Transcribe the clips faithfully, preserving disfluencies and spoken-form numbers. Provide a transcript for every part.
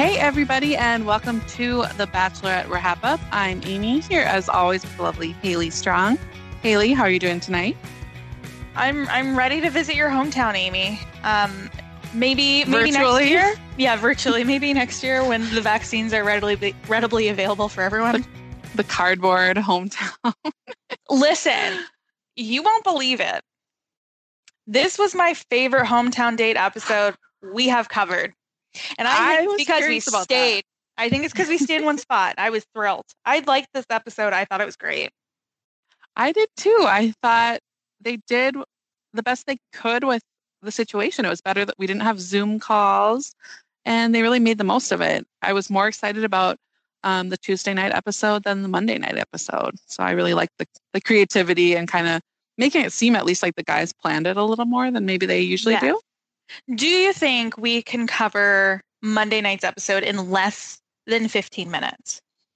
Hey, everybody, and welcome to the Bachelorette Wrap Up. I'm Amy, here as always with the lovely Haley Strong. Haley, how are you doing tonight? I'm I'm ready to visit your hometown, Amy. Um, maybe maybe virtually? next year. Yeah, virtually. Maybe next year when the vaccines are readily readily available for everyone. The, the cardboard hometown. Listen, you won't believe it. This was my favorite hometown date episode we have covered. And I, I think was because we about stayed. That. I think it's because we stayed in one spot. I was thrilled. I liked this episode. I thought it was great. I did too. I thought they did the best they could with the situation. It was better that we didn't have Zoom calls, and they really made the most of it. I was more excited about um, the Tuesday night episode than the Monday night episode. So I really liked the, the creativity and kind of making it seem at least like the guys planned it a little more than maybe they usually Yeah. do. Do you think we can cover Monday night's episode in less than fifteen minutes?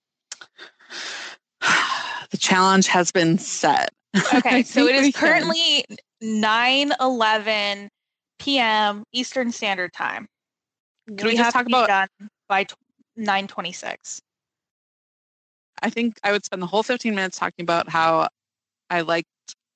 The challenge has been set. Okay, so it is currently nine eleven p.m. Eastern Standard Time. Can we, we just have talk to be about done by nine twenty-six? I think I would spend the whole fifteen minutes talking about how I liked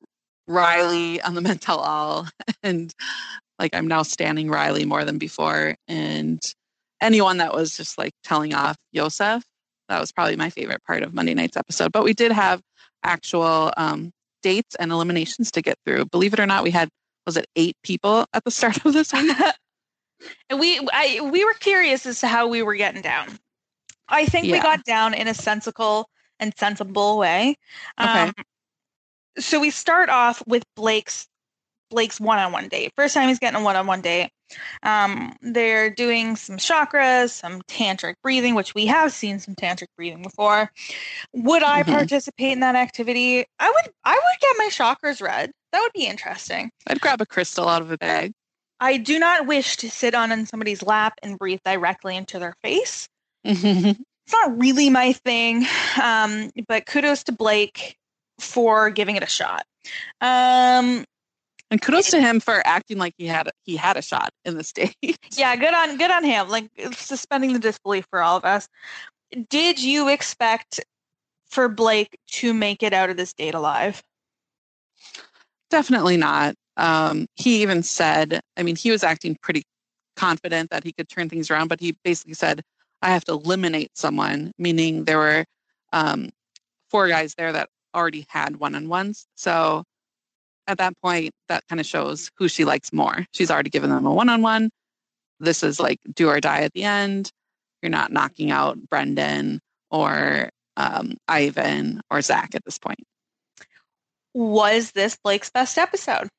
Riley on the men tell all, and like I'm now standing Riley more than before, and anyone that was just like telling off Yosef. That was probably my favorite part of Monday night's episode. But we did have actual um, dates and eliminations to get through. Believe it or not, we had, was it eight people at the start of this week? And we I, we were curious as to how we were getting down. I think yeah. we got down in a sensible and sensible way. Okay. Um, so we start off with Blake's Blake's one-on-one date. First time he's getting a one-on-one date. Um, they're doing some chakras, some tantric breathing, which we have seen some tantric breathing before. Would I mm-hmm. participate in that activity? I would. I would get my chakras read. That would be interesting. I'd grab a crystal out of a bag. I do not wish to sit on in somebody's lap and breathe directly into their face. Mm-hmm. It's not really my thing. Um, but kudos to Blake for giving it a shot. Um, And kudos to him for acting like he had he had a shot in the stage. Yeah, good on good on him. Like suspending the disbelief for all of us. Did you expect for Blake to make it out of this date alive? Definitely not. Um, he even said, I mean, he was acting pretty confident that he could turn things around, but he basically said, I have to eliminate someone, meaning there were um, four guys there that already had one-on-ones. So at that point, that kind of shows who she likes more. She's already given them a one-on-one. This is like do or die at the end. You're not knocking out Brendan or um, Ivan or Zach at this point. Was this Blake's best episode?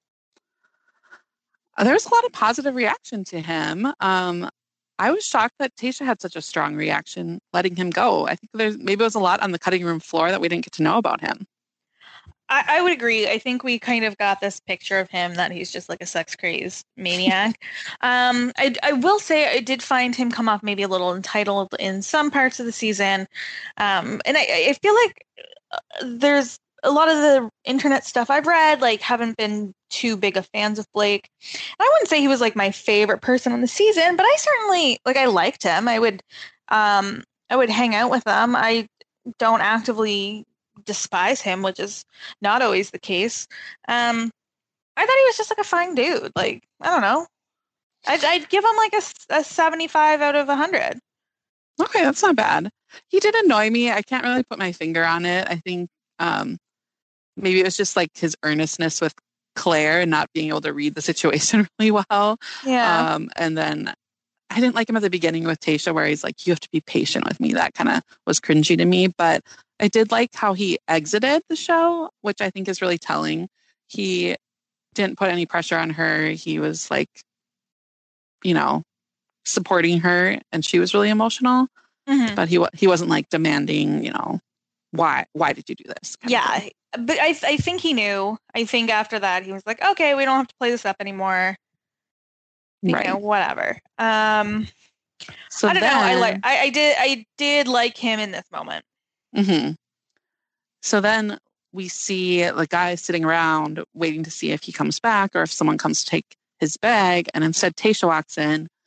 There was a lot of positive reaction to him. Um, I was shocked that Tayshia had such a strong reaction letting him go. I think there's maybe it was a lot on the cutting room floor that we didn't get to know about him. I, I would agree. I think we kind of got this picture of him that he's just like a sex crazed maniac. um, I, I will say I did find him come off maybe a little entitled in some parts of the season. Um, and I, I feel like there's a lot of the internet stuff I've read, like haven't been too big of fans of Blake. I wouldn't say he was like my favorite person on the season, but I certainly like I liked him. I would um, I would hang out with him. I don't actively despise him, which is not always the case. Um, I thought he was just like a fine dude. Like, I don't know. I'd, I'd give him like a, a seventy-five out of one hundred. Okay, that's not bad. He did annoy me. I can't really put my finger on it. I think um, maybe it was just like his earnestness with Claire and not being able to read the situation really well. Yeah. Um, and then I didn't like him at the beginning with Tayshia where he's like, you have to be patient with me. That kind of was cringy to me. But I did like how he exited the show, which I think is really telling. He didn't put any pressure on her. He was like, you know, supporting her, and she was really emotional. Mm-hmm. But he he wasn't like demanding, you know, why why did you do this? Yeah, but I I think he knew. I think after that he was like, okay, we don't have to play this up anymore. You right. know, whatever. Um, so I don't then, know. I like I, I did I did like him in this moment. Mm-hmm. So then we see the guy sitting around waiting to see if he comes back or if someone comes to take his bag, and instead Tayshia walks in.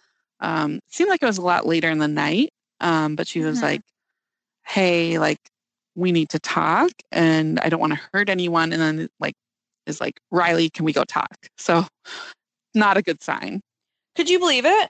Um, it seemed like it was a lot later in the night, um, but she was Mm-hmm. like, hey, like, we need to talk and I don't want to hurt anyone. And then like, is like, Riley, can we go talk? So not a good sign. Could you believe it?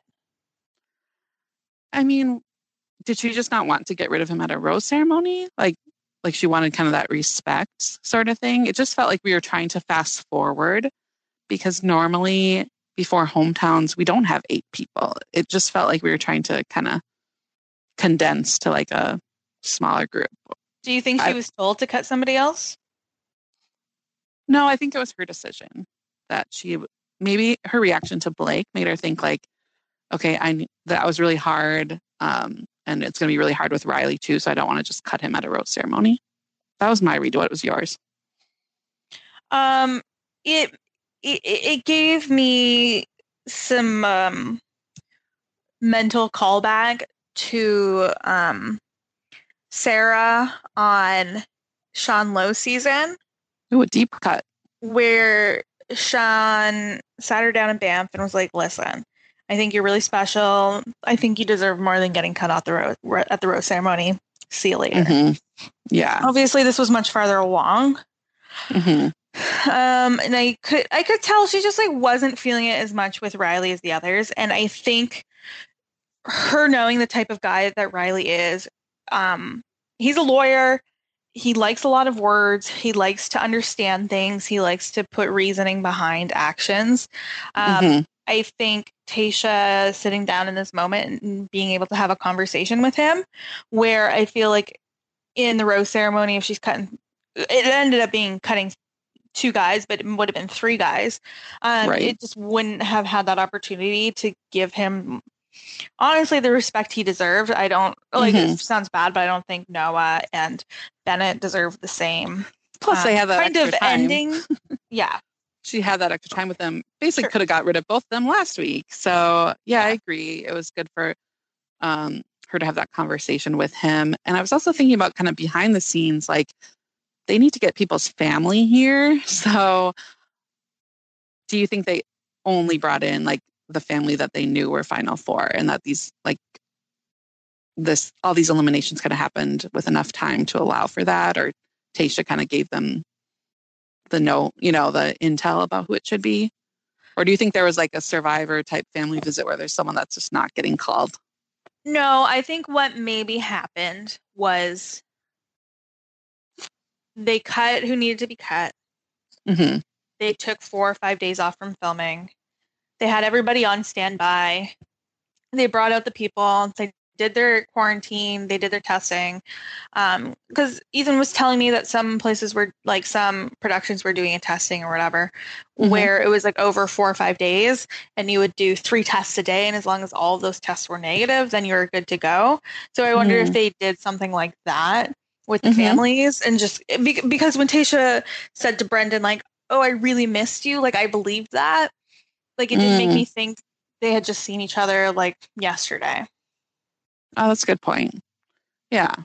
I mean, did she just not want to get rid of him at a rose ceremony? Like, like she wanted kind of that respect sort of thing. It just felt like we were trying to fast forward because normally before hometowns, we don't have eight people. It just felt like we were trying to kind of condense to like a smaller group. Do you think she I, was told to cut somebody else? No, I think it was her decision that she, maybe her reaction to Blake made her think like, okay, I that was really hard. Um, and it's going to be really hard with Riley too. So I don't want to just cut him at a rose ceremony. That was my read. What was yours? Um, it, it, it gave me some, um, mental callback to, um, Sarah on Sean Lowe season. Ooh, a deep cut. Where Sean sat her down in Banff and was like, listen, I think you're really special. I think you deserve more than getting cut off the rose at the rose ceremony. See you later. Mm-hmm. Yeah. Obviously, this was much farther along. Mm-hmm. Um, and I could I could tell she just like wasn't feeling it as much with Riley as the others. And I think her knowing the type of guy that Riley is, um, he's a lawyer. He likes a lot of words. He likes to understand things. He likes to put reasoning behind actions. Um, mm-hmm. I think Tayshia sitting down in this moment and being able to have a conversation with him, where I feel like in the rose ceremony, if she's cutting, it ended up being cutting two guys, but it would have been three guys. Um, right. It just wouldn't have had that opportunity to give him, honestly, the respect he deserved. I don't, like, mm-hmm. It sounds bad, but I don't think Noah and Bennett deserve the same. Plus, um, they had that kind of time. ending. Yeah. She had that extra time with them. Basically, Sure. could have got rid of both of them last week. So, yeah, yeah. I agree. It was good for um, her to have that conversation with him. And I was also thinking about kind of behind the scenes, like, they need to get people's family here. So, do you think they only brought in, like, the family that they knew were Final Four and that these, like, this, all these eliminations kind of happened with enough time to allow for that? Or Tayshia kind of gave them the no, you know, the intel about who it should be? Or do you think there was like a Survivor type family visit where there's someone that's just not getting called? No, I think what maybe happened was they cut who needed to be cut. Mm-hmm. They took four or five days off from filming. They had everybody on standby. They brought out the people. They did their quarantine. They did their testing. Um, because Ethan was telling me that some places were, like, some productions were doing a testing or whatever, mm-hmm. where it was like over four or five days and you would do three tests a day. And as long as all of those tests were negative, then you were good to go. So I wonder mm-hmm. if they did something like that with the mm-hmm. families, and just because when Tayshia said to Brendan, like, oh, I really missed you, like, I believed that. Like, it did mm. make me think they had just seen each other, like, yesterday. Oh, that's a good point. Yeah.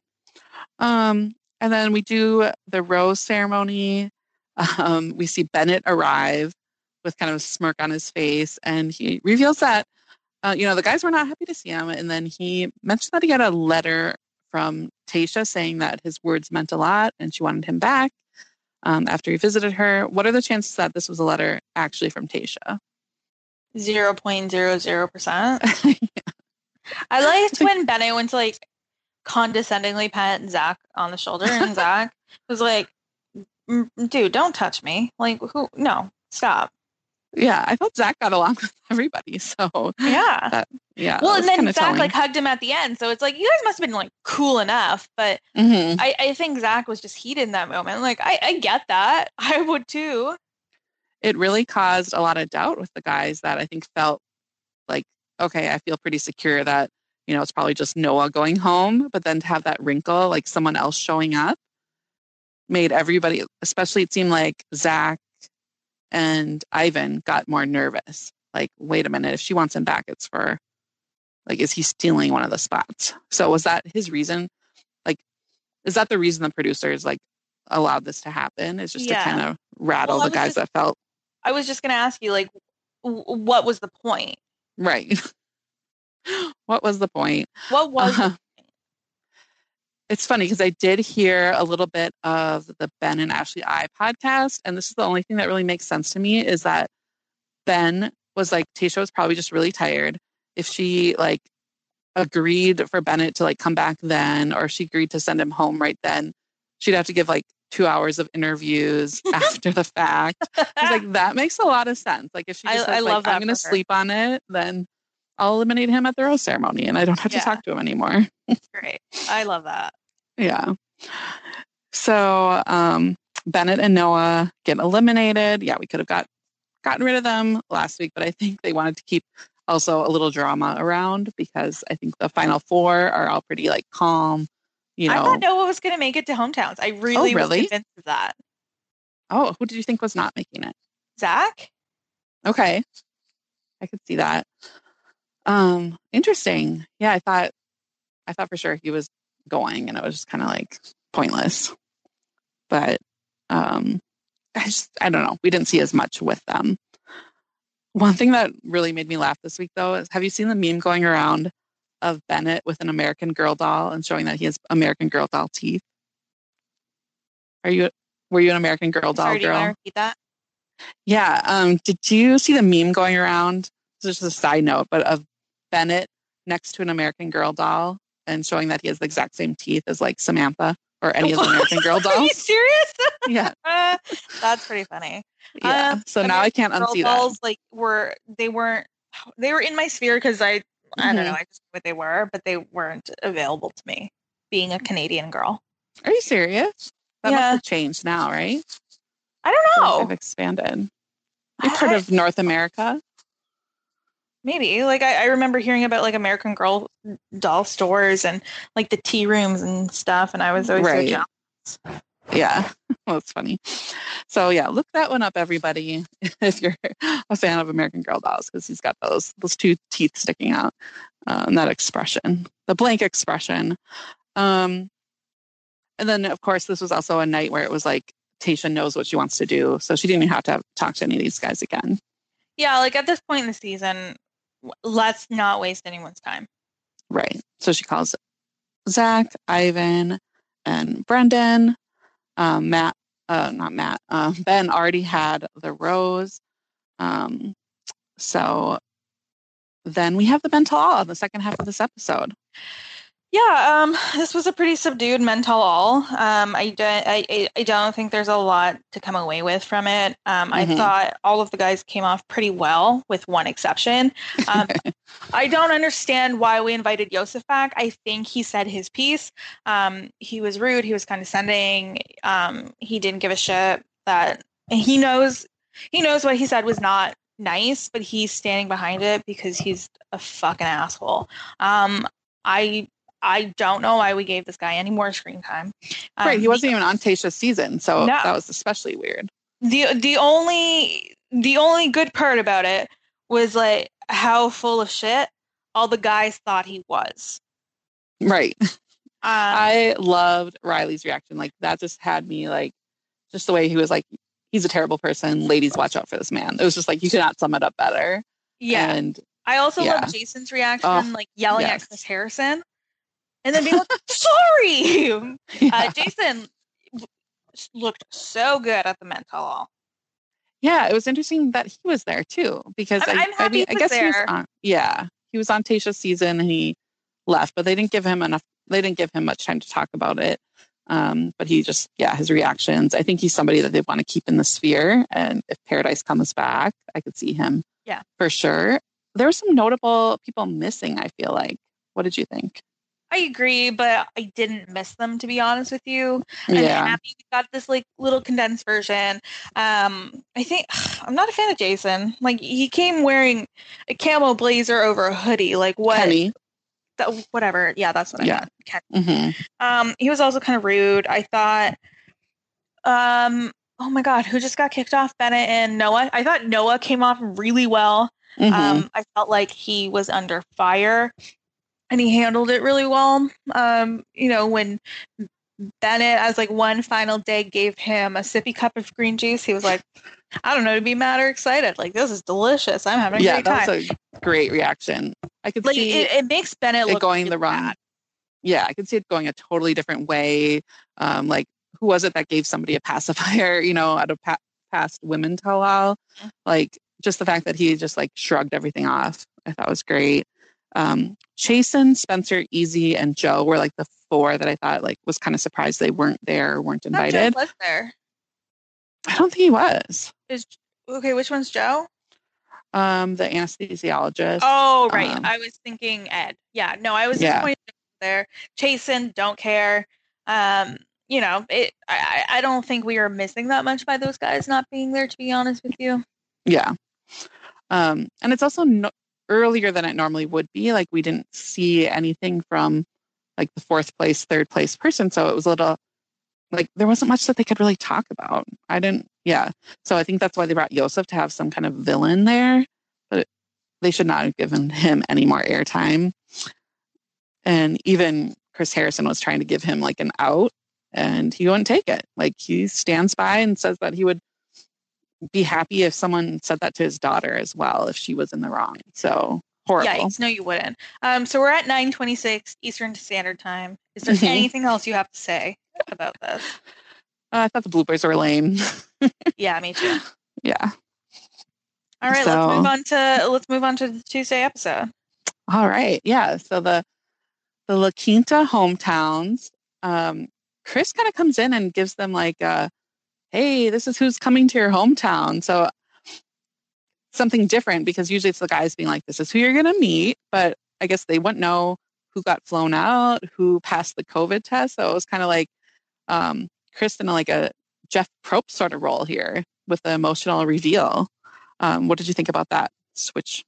Um, and then we do the rose ceremony. Um, we see Bennett arrive with kind of a smirk on his face, and he reveals that, uh, you know, the guys were not happy to see him. And then he mentioned that he got a letter from Tayshia saying that his words meant a lot and she wanted him back um, after he visited her. What are the chances that this was a letter actually from Tayshia? zero point zero zero percent. Yeah. I liked when Bennett went to, like, condescendingly pat Zach on the shoulder, and Zach was like, dude, don't touch me. Like, who? No, stop. Yeah, I thought Zach got along with everybody. So, yeah. That, yeah. Well, and then Zach, telling. like, hugged him at the end. So it's like, you guys must have been, like, cool enough. But mm-hmm. I, I think Zach was just heated in that moment. Like, I, I get that. I would too. It really caused a lot of doubt with the guys that I think felt like, okay, I feel pretty secure that, you know, it's probably just Noah going home. But then to have that wrinkle, like someone else showing up, made everybody, especially it seemed like Zach and Ivan got more nervous. Like, wait a minute, if she wants him back, it's for, like, is he stealing one of the spots? So was that his reason? Like, is that the reason the producers, like, allowed this to happen? Is just yeah. to kind of rattle well, the guys just, that felt. I was just going to ask you, like, w- what was the point? Right. What was the point? What was Uh, it's funny because I did hear a little bit of the Ben and Ashley I podcast, and this is the only thing that really makes sense to me is that Ben was like, Tayshia was probably just really tired. If she like agreed for Bennett to like come back then, or she agreed to send him home right then, she'd have to give like two hours of interviews after the fact. I was like, that makes a lot of sense. Like if she just I, says, I like, I'm going to sleep on it, then I'll eliminate him at the rose ceremony and I don't have Yeah. to talk to him anymore. Great. I love that. Yeah. So um, Bennett and Noah get eliminated. Yeah, we could have got gotten rid of them last week, but I think they wanted to keep also a little drama around because I think the final four are all pretty like calm. You know, I thought Noah was going to make it to hometowns. I really, oh, really? was convinced of that. Oh, who did you think was not making it? Zach? Okay. I could see that. Um, interesting. Yeah, I thought I thought for sure he was going and it was just kind of like pointless. But um I just I don't know. We didn't see as much with them. One thing that really made me laugh this week though is have you seen the meme going around of Bennett with an American Girl doll and showing that he has American Girl doll teeth? Are you were you an American Girl doll Sorry, girl? Do you want to repeat that? Yeah. Um, did you see the meme going around? This is just a side note, but of Bennett next to an American Girl doll and showing that he has the exact same teeth as like Samantha or any of the American Girl dolls. Are you serious? Yeah. Uh, that's pretty funny. Yeah. Um, so now I can't Girl unsee dolls, that. Like were they weren't they were in my sphere because I I don't Mhm. know I just knew what they were, but they weren't available to me. Being a Canadian girl. Are you serious? That Yeah. must have changed now, right? I don't know. They've expanded. You're I- part I- of North America. Maybe like I, I remember hearing about like American Girl doll stores and like the tea rooms and stuff, and I was always Right. so jealous. Yeah. Well, that's funny. So yeah, look that one up, everybody, if you're a fan of American Girl dolls, because he's got those those two teeth sticking out, uh, and that expression, the blank expression. Um, and then of course this was also a night where it was like Tayshia knows what she wants to do, so she didn't even have to have, talk to any of these guys again. Yeah, like at this point in the season, let's not waste anyone's time. Right. So she calls Zach, Ivan, and Brendan. Um, Matt, uh, not Matt, uh, Ben already had the rose. Um, so then we have the Ben tell all in the second half of this episode. Yeah, um, this was a pretty subdued men tell all. Um, I don't, I, I don't think there's a lot to come away with from it. Um, I Mhm. thought all of the guys came off pretty well, with one exception. Um, I don't understand why we invited Yosef back. I think he said his piece. Um, he was rude. He was condescending. Um, he didn't give a shit. That he knows. He knows what he said was not nice, but he's standing behind it because he's a fucking asshole. Um, I. I don't know why we gave this guy any more screen time. Um, Right, he wasn't even on Tayshia's season, so No. that was especially weird. the the only the only good part about it was like how full of shit all the guys thought he was. Right. Um, I loved Riley's reaction. Like that just had me like, just the way he was like, he's a terrible person. Ladies, watch out for this man. It was just like, you could not sum it up better. yeah. And I also yeah. love Jason's reaction, Oh, like yelling yes. at Chris Harrison, and then being like, "Sorry." Uh, yeah. Jason looked so good at the men tell all. Yeah, it was interesting that he was there too, because I'm- I, I'm I happy mean, he I was guess he was there. on, yeah, he was on Tayshia's season and he left, but they didn't give him enough. They didn't give him much time to talk about it. Um, but he just, yeah, his reactions. I think he's somebody that they want to keep in the sphere. And if Paradise comes back, I could see him. Yeah. For sure. There were some notable people missing, I feel like. What did you think? I agree, but I didn't miss them, to be honest with you. I'm Yeah. happy we got this like little condensed version. Um, I think I'm not a fan of Jason. Like he came wearing a camo blazer over a hoodie. Like what? Kenny. That, whatever. Yeah, that's what I Yeah. meant. Ken. hmm Um, he was also kind of rude. I thought. Um. Oh my God, who just got kicked off? Bennett and Noah. I thought Noah came off really well. hmm Um, I felt like he was under fire. And he handled it really well. Um, you know, when Bennett, as like one final day, gave him a sippy cup of green juice, he was like, I don't know, to be mad or excited. Like, this is delicious. I'm having a Yeah, great that time. was a great reaction. I could Like, see it, it makes Bennett it look going really the wrong. bad. Yeah, I could see it going a totally different way. Um, like, who was it that gave somebody a pacifier, you know, at a pa- past women tell-all? Mm-hmm. Like, just the fact that he just like shrugged everything off, I thought was great. Um, Chasen, Spencer, Easy, and Joe were like the four that I thought like was kind of surprised they weren't there, weren't invited. Joe was there. I don't think he was. Is okay, which one's Joe? Um, the anesthesiologist. Oh, right. Um, I was thinking Ed. Yeah, no, I was Yeah. disappointed there. Chasen, don't care. Um, you know, it. I, I don't think we are missing that much by those guys not being there, to be honest with you. Yeah. Um, and it's also no- earlier than it normally would be. Like, we didn't see anything from like the fourth place, third place person. So it was a little like there wasn't much that they could really talk about. I didn't, yeah. So I think that's why they brought Yosef to have some kind of villain there, but they should not have given him any more airtime. And even Chris Harrison was trying to give him like an out, and he wouldn't take it. Like, he stands by and says that he would be happy if someone said that to his daughter as well, if she was in the wrong. So horrible. Yikes, no, you wouldn't. Um, so we're at nine twenty-six Eastern Standard Time. Is there Mhm. anything else you have to say about this? Uh, I thought the bloopers were lame. Yeah, me too. Yeah. All right, So- let's move on to let's move on to the Tuesday episode. All right. Yeah. So the the La Quinta hometowns, um, Chris kind of comes in and gives them like a, hey, this is who's coming to your hometown. So something different, because usually it's the guys being like, this is who you're going to meet. But I guess they wouldn't know who got flown out, who passed the COVID test. So it was kind of like um, Chris in like a Jeff Probst sort of role here with the emotional reveal. Um, what did you think about that switch?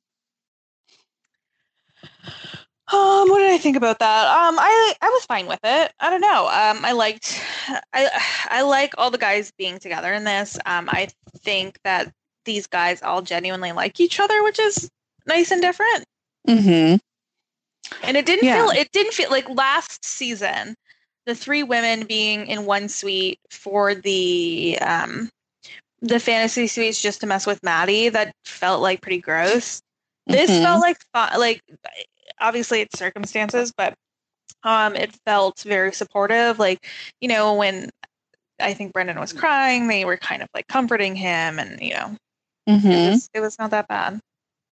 Um, what did I think about that? Um, I I was fine with it. I don't know. Um, I liked, I I like all the guys being together in this. Um, I think that these guys all genuinely like each other, which is nice and different. Mm-hmm. And it didn't Yeah. feel it didn't feel like last season, the three women being in one suite for the um the fantasy suites just to mess with Maddie. That felt like pretty gross. This Mhm. felt like fun, like obviously it's circumstances, but um, it felt very supportive. Like, you know, when I think Brendan was crying, they were kind of like comforting him, and you know, Mhm. it was it was not that bad.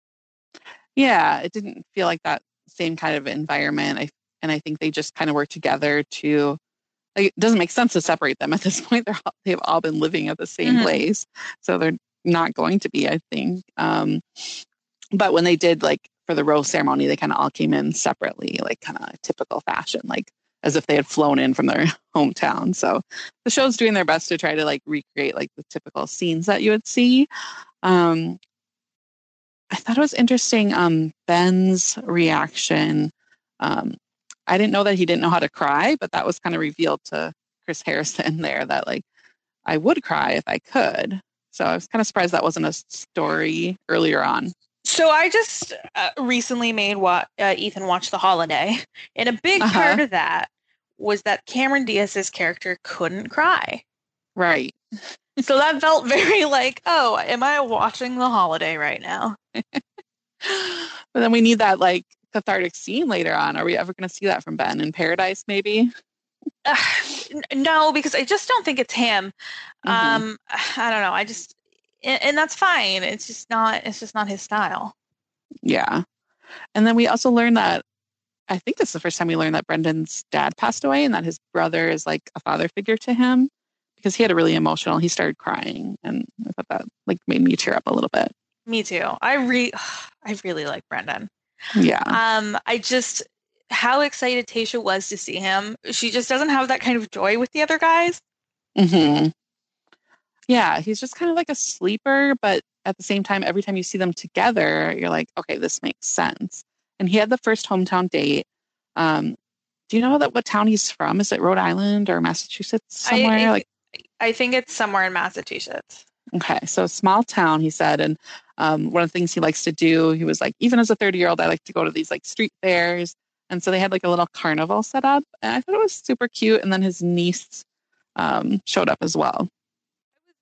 Yeah, it didn't feel like that same kind of environment. I and I think they just kind of work together to. Like, it doesn't make sense to separate them at this point. They're all, they've all been living at the same Mhm. place, so they're not going to be, I think. Um, but when they did, like for the rose ceremony, they kind of all came in separately, like kind of typical fashion, like as if they had flown in from their hometown. So the show's doing their best to try to like recreate like the typical scenes that you would see. Um, I thought it was interesting. Um, Ben's reaction. Um, I didn't know that he didn't know how to cry, but that was kind of revealed to Chris Harrison there that like I would cry if I could. So I was kind of surprised that wasn't a story earlier on. So I just uh, recently made what uh, Ethan watch The Holiday, and a big Uh-huh. part of that was that Cameron Diaz's character couldn't cry. Right. So that felt very like, oh, am I watching The Holiday right now? But then we need that like cathartic scene later on. Are we ever going to see that from Ben in Paradise? Maybe. Uh, n- no, because I just don't think it's him. Mhm. Um, I don't know. I just, and, and that's fine. It's just not. It's just not his style. Yeah. And then we also learned that I think this is the first time we learned that Brendan's dad passed away and that his brother is like a father figure to him, because he had a really emotional. He started crying, and I thought that like made me tear up a little bit. Me too. I re, I really like Brendan. Yeah. Um, I just how excited Tayshia was to see him. She just doesn't have that kind of joy with the other guys. Mm-hmm. Yeah, he's just kind of like a sleeper, but at the same time, every time you see them together, you're like, okay, this makes sense. And he had the first hometown date. Um, do you know that what town he's from? Is it Rhode Island or Massachusetts somewhere? I, I, like, I think it's somewhere in Massachusetts. okay, so small town, he said, and um, one of the things he likes to do, he was like, even as a thirty-year-old, I like to go to these like street fairs, and so they had like a little carnival set up, and I thought it was super cute. And then his niece um, showed up as well.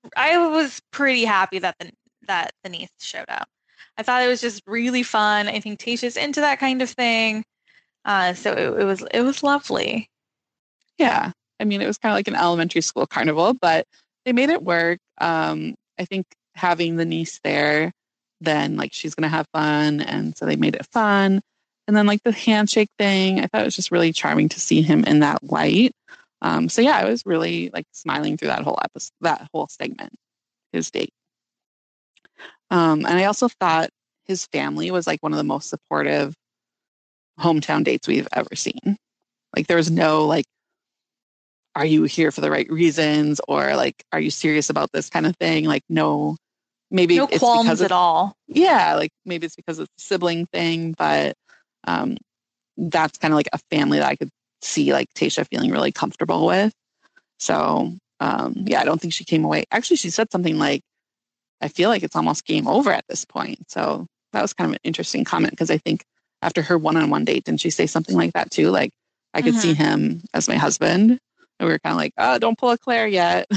I was pretty happy that the that the niece showed up. I thought it was just really fun. I think Tasha's into that kind of thing. Uh, so it, it was it was lovely. Yeah. I mean, it was kind of like an elementary school carnival, but they made it work. Um, I think having the niece there, then like she's gonna have fun, and so they made it fun. And then like the handshake thing, I thought it was just really charming to see him in that light. Um, so yeah, I was really like smiling through that whole episode, that whole segment, his date. Um, and I also thought his family was like one of the most supportive hometown dates we've ever seen. Like there was no like, are you here for the right reasons, or like, are you serious about this kind of thing? Like no, maybe no it's qualms because of, at all. Yeah, like maybe it's because it's a sibling thing, but um, that's kind of like a family that I could see like Tasha feeling really comfortable with. So um, yeah, I don't think she came away. Actually, she said something like, I feel like it's almost game over at this point. So that was kind of an interesting comment, because I think after her one-on-one date, didn't she say something like that too? Like, I could mm-hmm. see him as my husband. And we were kind of like, oh, don't pull a Claire yet.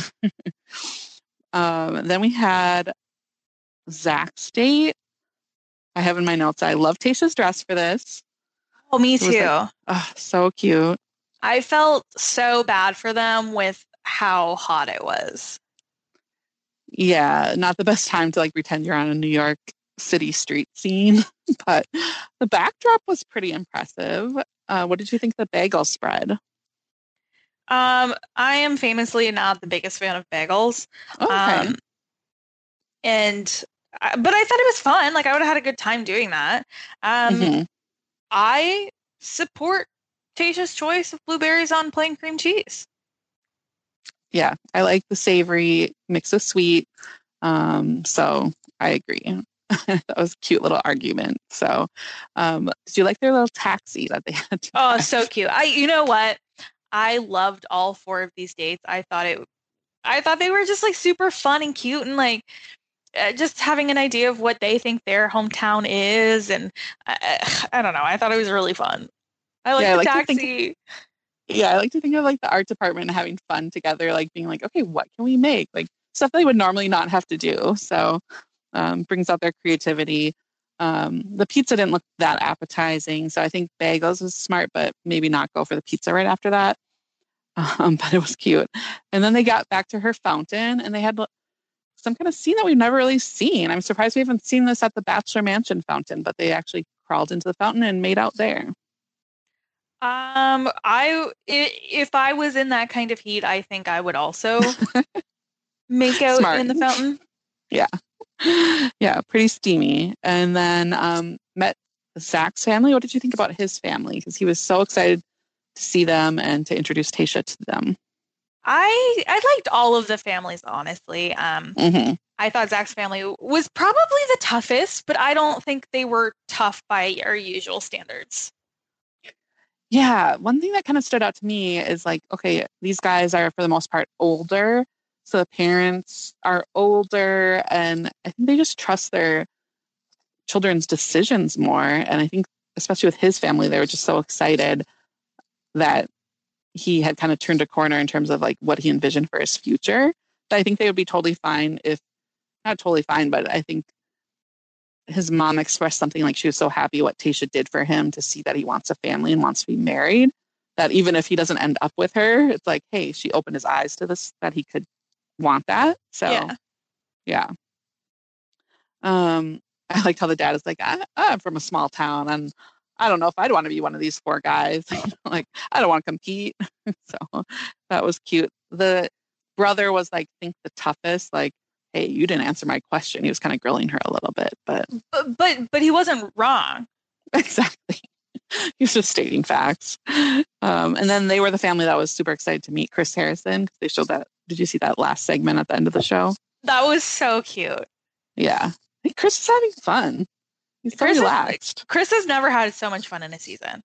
um, then we had Zach's date. I have in my notes, I love Tasha's dress for this. Oh, me too. Like, oh, so cute. I felt so bad for them with how hot it was. Yeah, not the best time to like pretend you're on a New York City street scene, but the backdrop was pretty impressive. Uh, what did you think of the bagel spread? Um, I am famously not the biggest fan of bagels. Okay. Um, and but I thought it was fun. Like I would have had a good time doing that. Um, mm-hmm. I support Tasha's choice of blueberries on plain cream cheese. Yeah, I like the savory mix of sweet. Um, so I agree. That was a cute little argument. So, um, did you like their little taxi that they had? To oh, drive? So cute. I, you know what? I loved all four of these dates. I thought it, I thought they were just like super fun and cute, and like uh, just having an idea of what they think their hometown is. And I, I don't know. I thought it was really fun. I like yeah, the I like taxi. Think, yeah, I like to think of like the art department having fun together, like being like, okay, what can we make? Like stuff they would normally not have to do. So um, brings out their creativity. Um, the pizza didn't look that appetizing, so I think bagels was smart, but maybe not go for the pizza right after that. Um, but it was cute. And then they got back to her fountain, and they had some kind of scene that we've never really seen. I'm surprised we haven't seen this at the Bachelor Mansion fountain, but they actually crawled into the fountain and made out there. Um, I if I was in that kind of heat, I think I would also make out Smart. in the fountain. Yeah. Yeah, pretty steamy. And then um, met Zach's family. What did you think about his family? Because he was so excited to see them and to introduce Tasha to them. I I liked all of the families, honestly. Um, mm-hmm. I thought Zach's family was probably the toughest, but I don't think they were tough by our usual standards. Yeah, one thing that kind of stood out to me is like, okay, these guys are for the most part older. So the parents are older, and I think they just trust their children's decisions more. And I think especially with his family, they were just so excited that he had kind of turned a corner in terms of like what he envisioned for his future. But I think they would be totally fine if, not totally fine, but I think his mom expressed something like she was so happy what Tasha did for him to see that he wants a family and wants to be married, that even if he doesn't end up with her, it's like, hey, she opened his eyes to this, that he could want that. So yeah. yeah. Um, I liked how the dad is like, I, I'm from a small town and I don't know if I'd want to be one of these four guys. Like, I don't want to compete. So that was cute. The brother was like, think the toughest, like, hey, you didn't answer my question. He was kind of grilling her a little bit, but but but, but he wasn't wrong. Exactly. He was just stating facts. Um, and then they were the family that was super excited to meet Chris Harrison, because they showed that. Did you see that last segment at the end of the show? That was so cute. Yeah, I think Chris is having fun. He's so Chris relaxed. Has, Chris has never had so much fun in a season.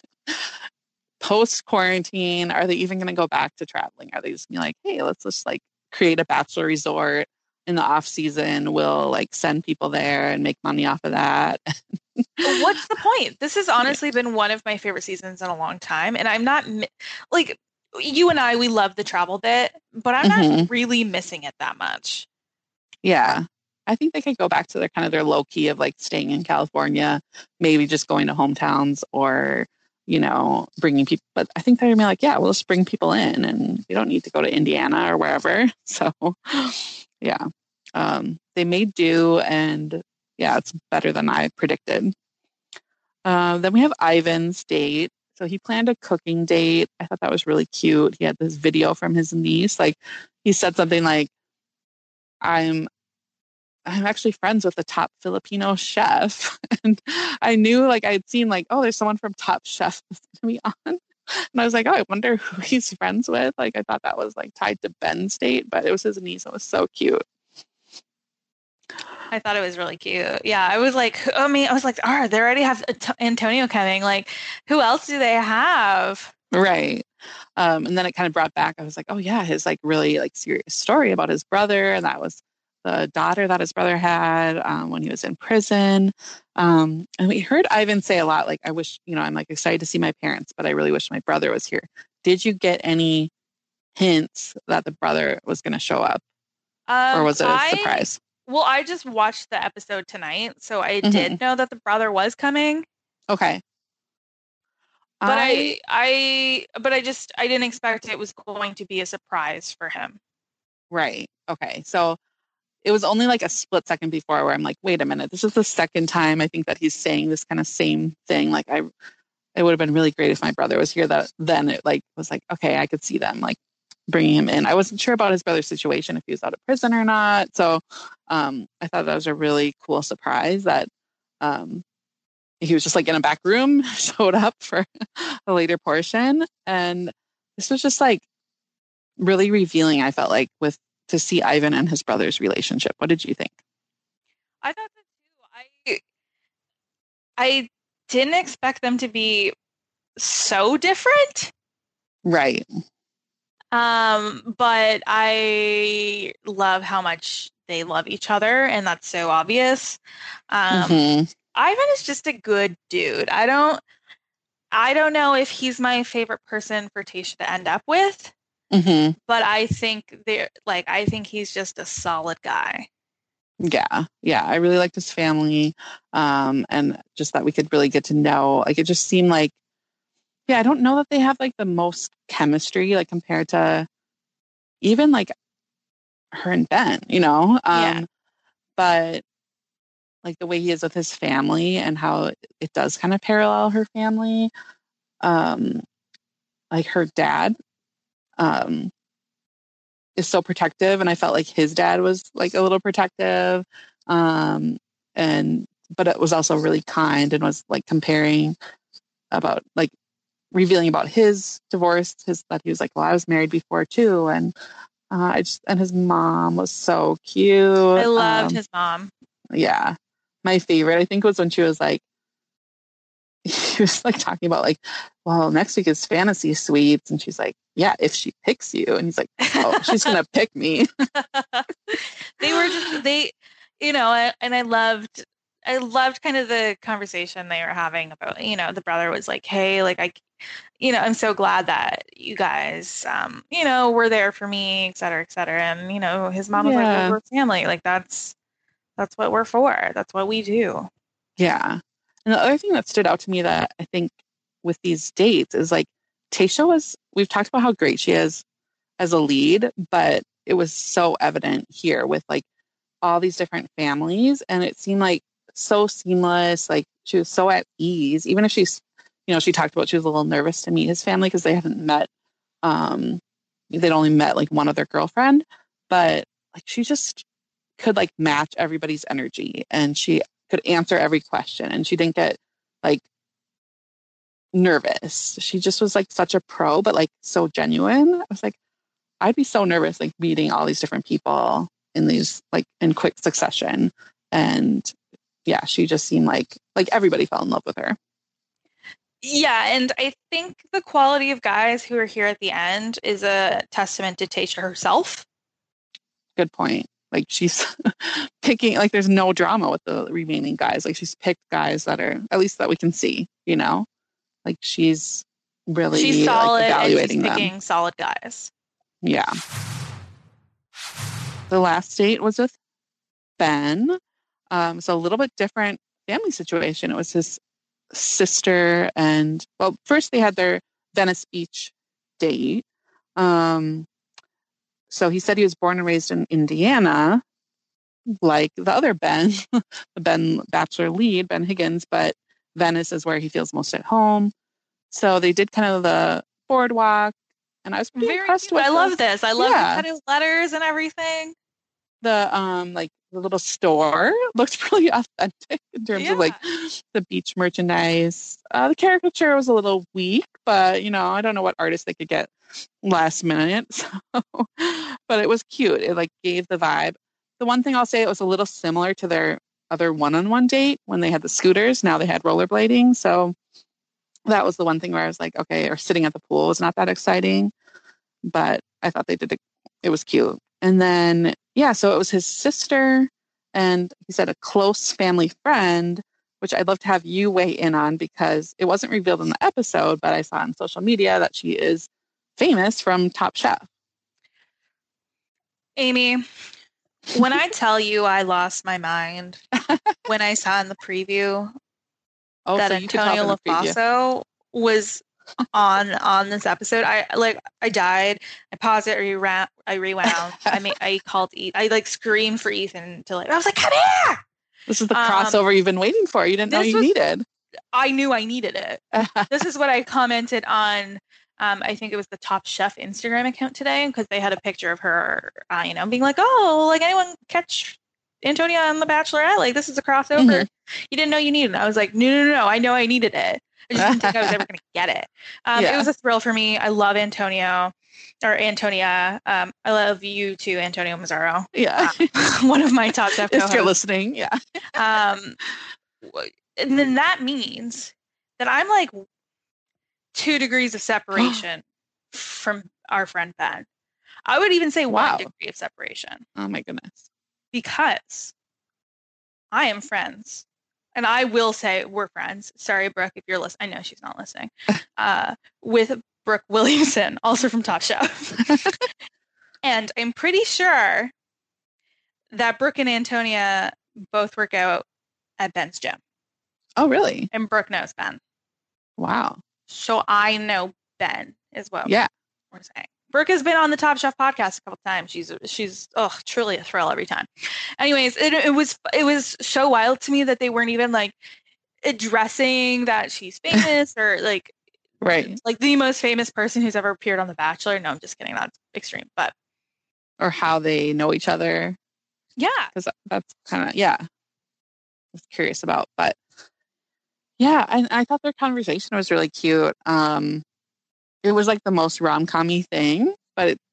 Post quarantine, are they even going to go back to traveling? Are they just be like, hey, let's just like create a bachelor resort in the off season? We'll like send people there and make money off of that. What's the point? This has honestly been one of my favorite seasons in a long time, and I'm not like you and I, we love the travel bit, but I'm Mm-hmm. not really missing it that much. Yeah. I think they could go back to their kind of their low key of like staying in California, maybe just going to hometowns or, you know, bringing people. But I think they're gonna be like, yeah, we'll just bring people in and we don't need to go to Indiana or wherever. So, yeah, um, they made do. And yeah, it's better than I predicted. Uh, then we have Ivan's date. So he planned a cooking date. I thought that was really cute. He had this video from his niece. Like he said something like, I'm I'm actually friends with the top Filipino chef. And I knew like I had seen like, oh, there's someone from Top Chef that's gonna be on. And I was like, oh, I wonder who he's friends with. Like I thought that was like tied to Ben's date, but it was his niece. It was so cute. I thought it was really cute. Yeah, I was like, I mean, I was like, oh, they already have Antonio coming. Like, who else do they have? Right. Um, and then it kind of brought back, I was like, oh yeah, his like really like serious story about his brother. And that was the daughter that his brother had um, when he was in prison. Um, and we heard Ivan say a lot, like, I wish, you know, I'm like excited to see my parents, but I really wish my brother was here. Did you get any hints that the brother was going to show up? Um, or was it a I, surprise? Well, I just watched the episode tonight, so I Mm-hmm. did know that the brother was coming. Okay. But I, I, I, but I just, I didn't expect it was going to be a surprise for him. Right. Okay. So it was only like a split second before where I'm like, wait a minute, this is the second time I think that he's saying this kind of same thing. Like I, it would have been really great if my brother was here. That then it like was like, okay, I could see them like bringing him in. I wasn't sure about his brother's situation, if he was out of prison or not. So um, I thought that was a really cool surprise that um, he was just like in a back room, showed up for a later portion. And this was just like really revealing, I felt like, with to see Ivan and his brother's relationship. What did you think? I thought that too. I I didn't expect them to be so different. Right. Um, but I love how much they love each other, and that's so obvious. Um, mm-hmm. Ivan is just a good dude. I don't I don't know if he's my favorite person for Tayshia to end up with. Mm-hmm. But I think they're like I think he's just a solid guy. Yeah, yeah, I really liked his family, um, and just that we could really get to know. Like, it just seemed like, yeah, I don't know that they have like the most chemistry, like compared to even like her and Ben, you know. Um, yeah. But like the way he is with his family and how it does kind of parallel her family, um, like her dad. Um, is so protective, and I felt like his dad was like a little protective, um, and but it was also really kind and was like comparing about like revealing about his divorce, his that he was like, well, I was married before too, and uh, I just and his mom was so cute. I loved um, his mom. Yeah, my favorite I think was when she was like, he was like talking about like, well, next week is fantasy suites, and she's like, yeah, if she picks you, and he's like, oh, she's gonna pick me. They were just they, you know, and I loved, I loved kind of the conversation they were having about, you know, the brother was like, hey, like I, you know, I'm so glad that you guys, um, you know, were there for me, et cetera, et cetera, and you know, his mom was yeah. like, we're family, like that's that's what we're for, that's what we do. Yeah. And the other thing that stood out to me that I think with these dates is like Tayshia was, we've talked about how great she is as a lead, but it was so evident here with like all these different families. And it seemed like so seamless. Like she was so at ease, even if she's, you know, she talked about she was a little nervous to meet his family because they hadn't met. Um, they'd only met like one other girlfriend, but like she just could like match everybody's energy, and she could answer every question, and she didn't get like nervous. She just was like such a pro, but like so genuine. I was like, I'd be so nervous like meeting all these different people in these like in quick succession. And yeah, she just seemed like like everybody fell in love with her. Yeah, and I think the quality of guys who are here at the end is a testament to Tayshia herself. Good point. Like she's picking, like there's no drama with the remaining guys. Like she's picked guys that are, at least that we can see, you know, like she's really She's solid like, evaluating and she's picking them. solid guys. Yeah. The last date was with Ben. Um, so a little bit different family situation. It was his sister and, well, first they had their Venice Beach date. Um, so he said he was born and raised in Indiana, like the other Ben, the Ben Bachelor lead, Ben Higgins, but Venice is where he feels most at home. So they did kind of the boardwalk, and I was pretty Very impressed cute. with I the, love this. I love yeah. the kind of letters and everything. The um like the little store looked really authentic in terms Yeah. of like the beach merchandise. Uh, the caricature was a little weak, but you know, I don't know what artist they could get last minute. So, but it was cute. It like gave the vibe. The one thing I'll say, it was a little similar to their other one-on-one date when they had the scooters. Now they had rollerblading. So that was the one thing where I was like, okay, or sitting at the pool was not that exciting, but I thought they did it. It was cute. And then, yeah, so it was his sister and he said a close family friend, which I'd love to have you weigh in on because it wasn't revealed in the episode, but I saw on social media that she is famous from Top Chef. Amy, when I tell you I lost my mind when I saw in the preview oh, that so Antonio LaFaso was on on this episode, I like I died. I paused it, rewound, I rewound. I made I called Ethan. I like screamed for Ethan to like. I was like, "Come here!" This is the Um, crossover you've been waiting for. You didn't know you was, needed. I knew I needed it. This is what I commented on. Um, I think it was the Top Chef Instagram account today because they had a picture of her, uh, you know, being like, "Oh, like anyone catch Antonia on The Bachelorette? Like this is a crossover. Mm-hmm. You didn't know you needed it." I was like, "No, no, no, no. I know I needed it. I just didn't think I was ever going to get it." Um, yeah. It was a thrill for me. I love Antonio or Antonia. Um, I love you too, Antonio Mazzaro. Yeah, um, one of my Top Chef co-hosts. If you're listening, yeah. um, and then that means that I'm like two degrees of separation from our friend Ben. I would even say wow. one degree of separation. Oh my goodness. Because I am friends. And I will say we're friends. Sorry, Brooke, if you're listening. I know she's not listening. Uh, with Brooke Williamson, also from Top Chef. And I'm pretty sure that Brooke and Antonia both work out at Ben's gym. Oh, really? And Brooke knows Ben. Wow. So I know Ben as well. Yeah. We're saying. Brooke has been on the Top Chef podcast a couple times. She's she's oh truly a thrill every time. Anyways, it, it was it was so wild to me that they weren't even like addressing that she's famous or like right like the most famous person who's ever appeared on The Bachelor. No, I'm just kidding. That's extreme, but or how they know each other. Yeah, because that's kind of yeah. I was curious about, but yeah, I, I thought their conversation was really cute. Um, It was like the most rom-com-y thing, but it,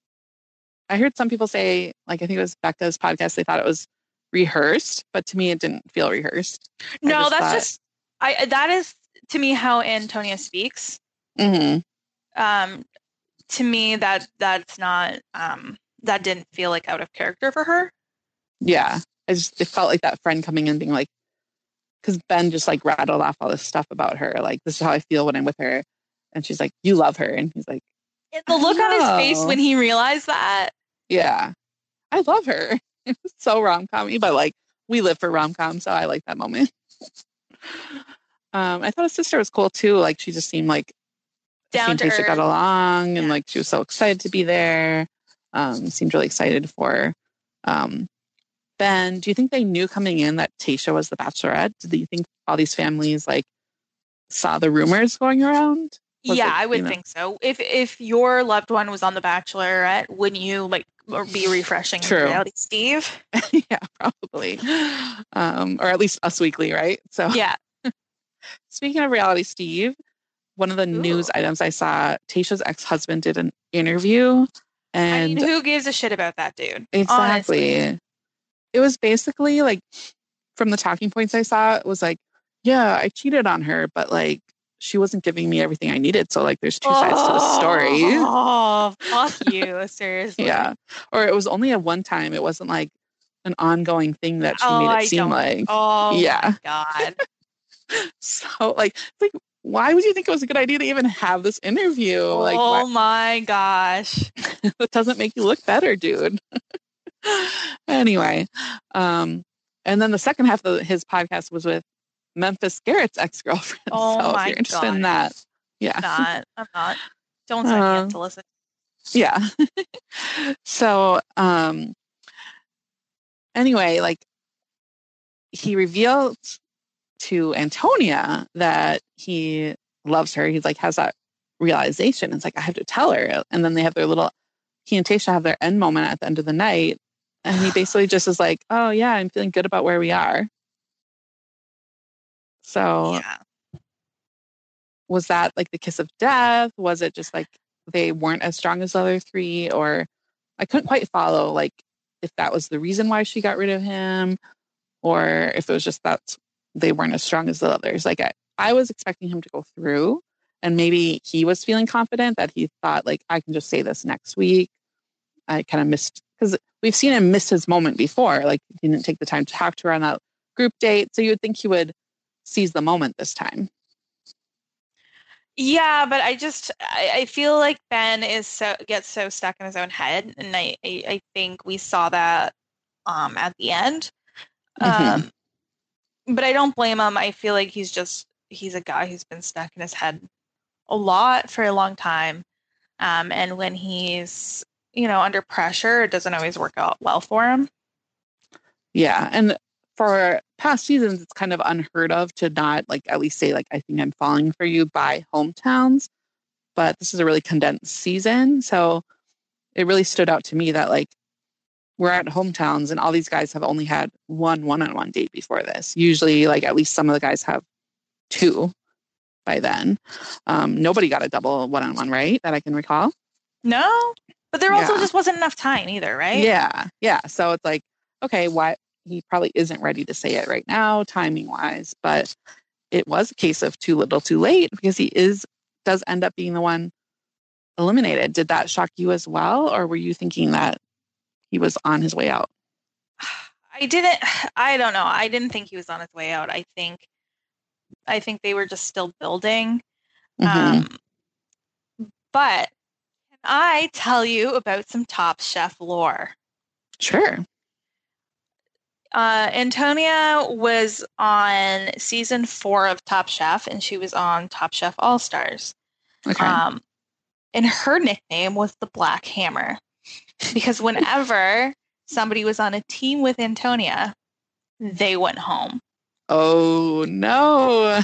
I heard some people say, like I think it was Becca's podcast, they thought it was rehearsed, but to me it didn't feel rehearsed. No, just that's thought, just I. That is to me how Antonia speaks. Mm-hmm. Um, to me that that's not um that didn't feel like out of character for her. Yeah, I just it felt like that friend coming in being like, because Ben just like rattled off all this stuff about her, like this is how I feel when I'm with her. And she's like, you love her. And he's like, the look on his face when he realized that. Yeah. I love her. It was so rom-com-y, but like we live for rom-com, so I like that moment. um, I thought his sister was cool too. Like she just seemed like down to earth. Got along and yeah. like she was so excited to be there. Um, seemed really excited for um, Ben. Do you think they knew coming in that Tayshia was the Bachelorette? Do you think all these families like saw the rumors going around? Was yeah, it, I would you know? think so. If if your loved one was on The Bachelorette, wouldn't you like or be refreshing True. Reality Steve? Yeah, probably. Um, or at least Us Weekly, right? So yeah. Speaking of Reality Steve, one of the Ooh. news items I saw, Tayshia's ex-husband did an interview, and I mean, who gives a shit about that dude? Exactly. Honestly. It was basically like from the talking points I saw, it was like, yeah, I cheated on her, but like she wasn't giving me everything I needed. So like there's two oh, sides to the story. Oh, fuck you. Seriously. Yeah. Or it was only a one time. It wasn't like an ongoing thing that she oh, made it I seem don't. like. Oh yeah. my God. So like, like why would you think it was a good idea to even have this interview? Oh like, why- my gosh. That doesn't make you look better, dude. Anyway, um, and then the second half of his podcast was with Memphis Garrett's ex-girlfriend. Oh so my if you're interested God. in that, yeah. I'm not. I'm not. Don't sign me Uh, up to listen. Yeah. So, um, anyway, like he revealed to Antonia that he loves her. He's like, has that realization. It's like, I have to tell her. And then they have their little, he and Tayshia have their end moment at the end of the night. And he basically just is like, oh yeah, I'm feeling good about where we are. So Yeah. was that like the kiss of death? Was it just like they weren't as strong as the other three? Or I couldn't quite follow like if that was the reason why she got rid of him, or if it was just that they weren't as strong as the others. Like I, I was expecting him to go through, and maybe he was feeling confident that he thought like, I can just say this next week. I kind of missed, because we've seen him miss his moment before. Like he didn't take the time to talk to her on that group date. So you would think he would seize the moment this time. Yeah, but I just I, I feel like Ben is so gets so stuck in his own head, and I I, I think we saw that um at the end. Um, Mm-hmm. but I don't blame him. I feel like he's just he's a guy who's been stuck in his head a lot for a long time. Um, and when he's you know under pressure, it doesn't always work out well for him. Yeah, and for past seasons, it's kind of unheard of to not like at least say like, I think I'm falling for you by hometowns. But this is a really condensed season, so it really stood out to me that like we're at hometowns and all these guys have only had one one-on-one date before this. Usually, like at least some of the guys have two by then. Um, nobody got a double one-on-one, right? That I can recall. No, but there also Yeah. just wasn't enough time either, right? Yeah, yeah. So it's like, okay, why he probably isn't ready to say it right now, timing wise, but it was a case of too little, too late, because he is does end up being the one eliminated. Did that shock you as well, or were you thinking that he was on his way out? I didn't. I don't know. I didn't think he was on his way out. I think, I think they were just still building. Mm-hmm. Um, but can I tell you about some Top Chef lore? Sure. Uh, Antonia was on season four of Top Chef, and she was on Top Chef All Stars. Okay. Um, and her nickname was the Black Hammer, because whenever somebody was on a team with Antonia, they went home. Oh no.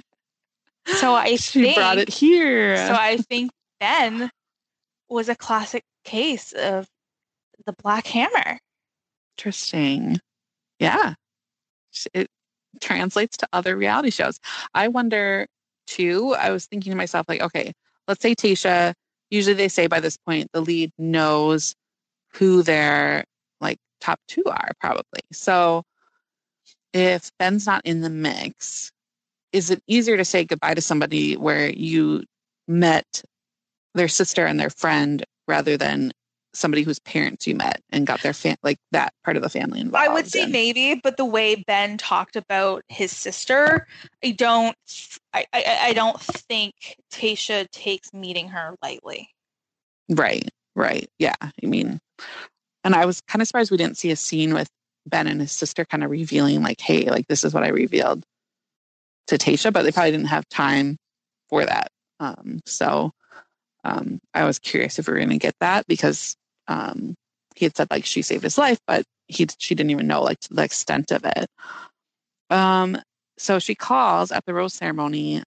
So I she think, brought it here. So I think Ben was a classic case of the Black Hammer. Interesting. Yeah. It translates to other reality shows. I wonder too, I was thinking to myself, like, okay, let's say Tayshia, usually they say by this point, the lead knows who their like top two are probably. So if Ben's not in the mix, is it easier to say goodbye to somebody where you met their sister and their friend rather than somebody whose parents you met and got their fam- like that part of the family involved? I would say and- maybe, but the way Ben talked about his sister, I don't, I, I, I don't think Tayshia takes meeting her lightly. Right, right, yeah. I mean, and I was kind of surprised we didn't see a scene with Ben and his sister kind of revealing, like, hey, like this is what I revealed to Tayshia, but they probably didn't have time for that. Um, so um, I was curious if we were going to get that, because um, he had said like she saved his life, but he she didn't even know like the extent of it. Um, so she calls at the rose ceremony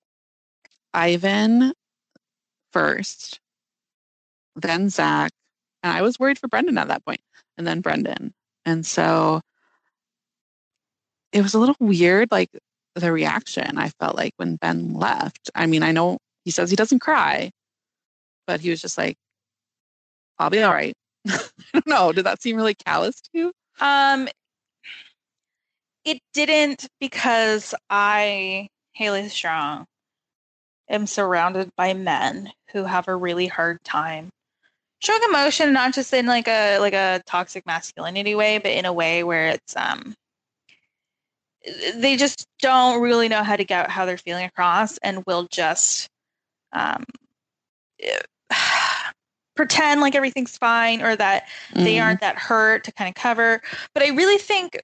Ivan first, then Zach, and I was worried for Brendan at that point, and then Brendan. And so it was a little weird, like the reaction I felt like when Ben left. I mean, I know he says he doesn't cry, but he was just like, I'll be all right. I don't know. Did that seem really callous to you? Um, it didn't, because I, Haley Strong, am surrounded by men who have a really hard time showing emotion, not just in like a like a toxic masculinity way, but in a way where it's um they just don't really know how to get how they're feeling across, and will just um, pretend like everything's fine, or that mm. they aren't that hurt to kind of cover. But I really think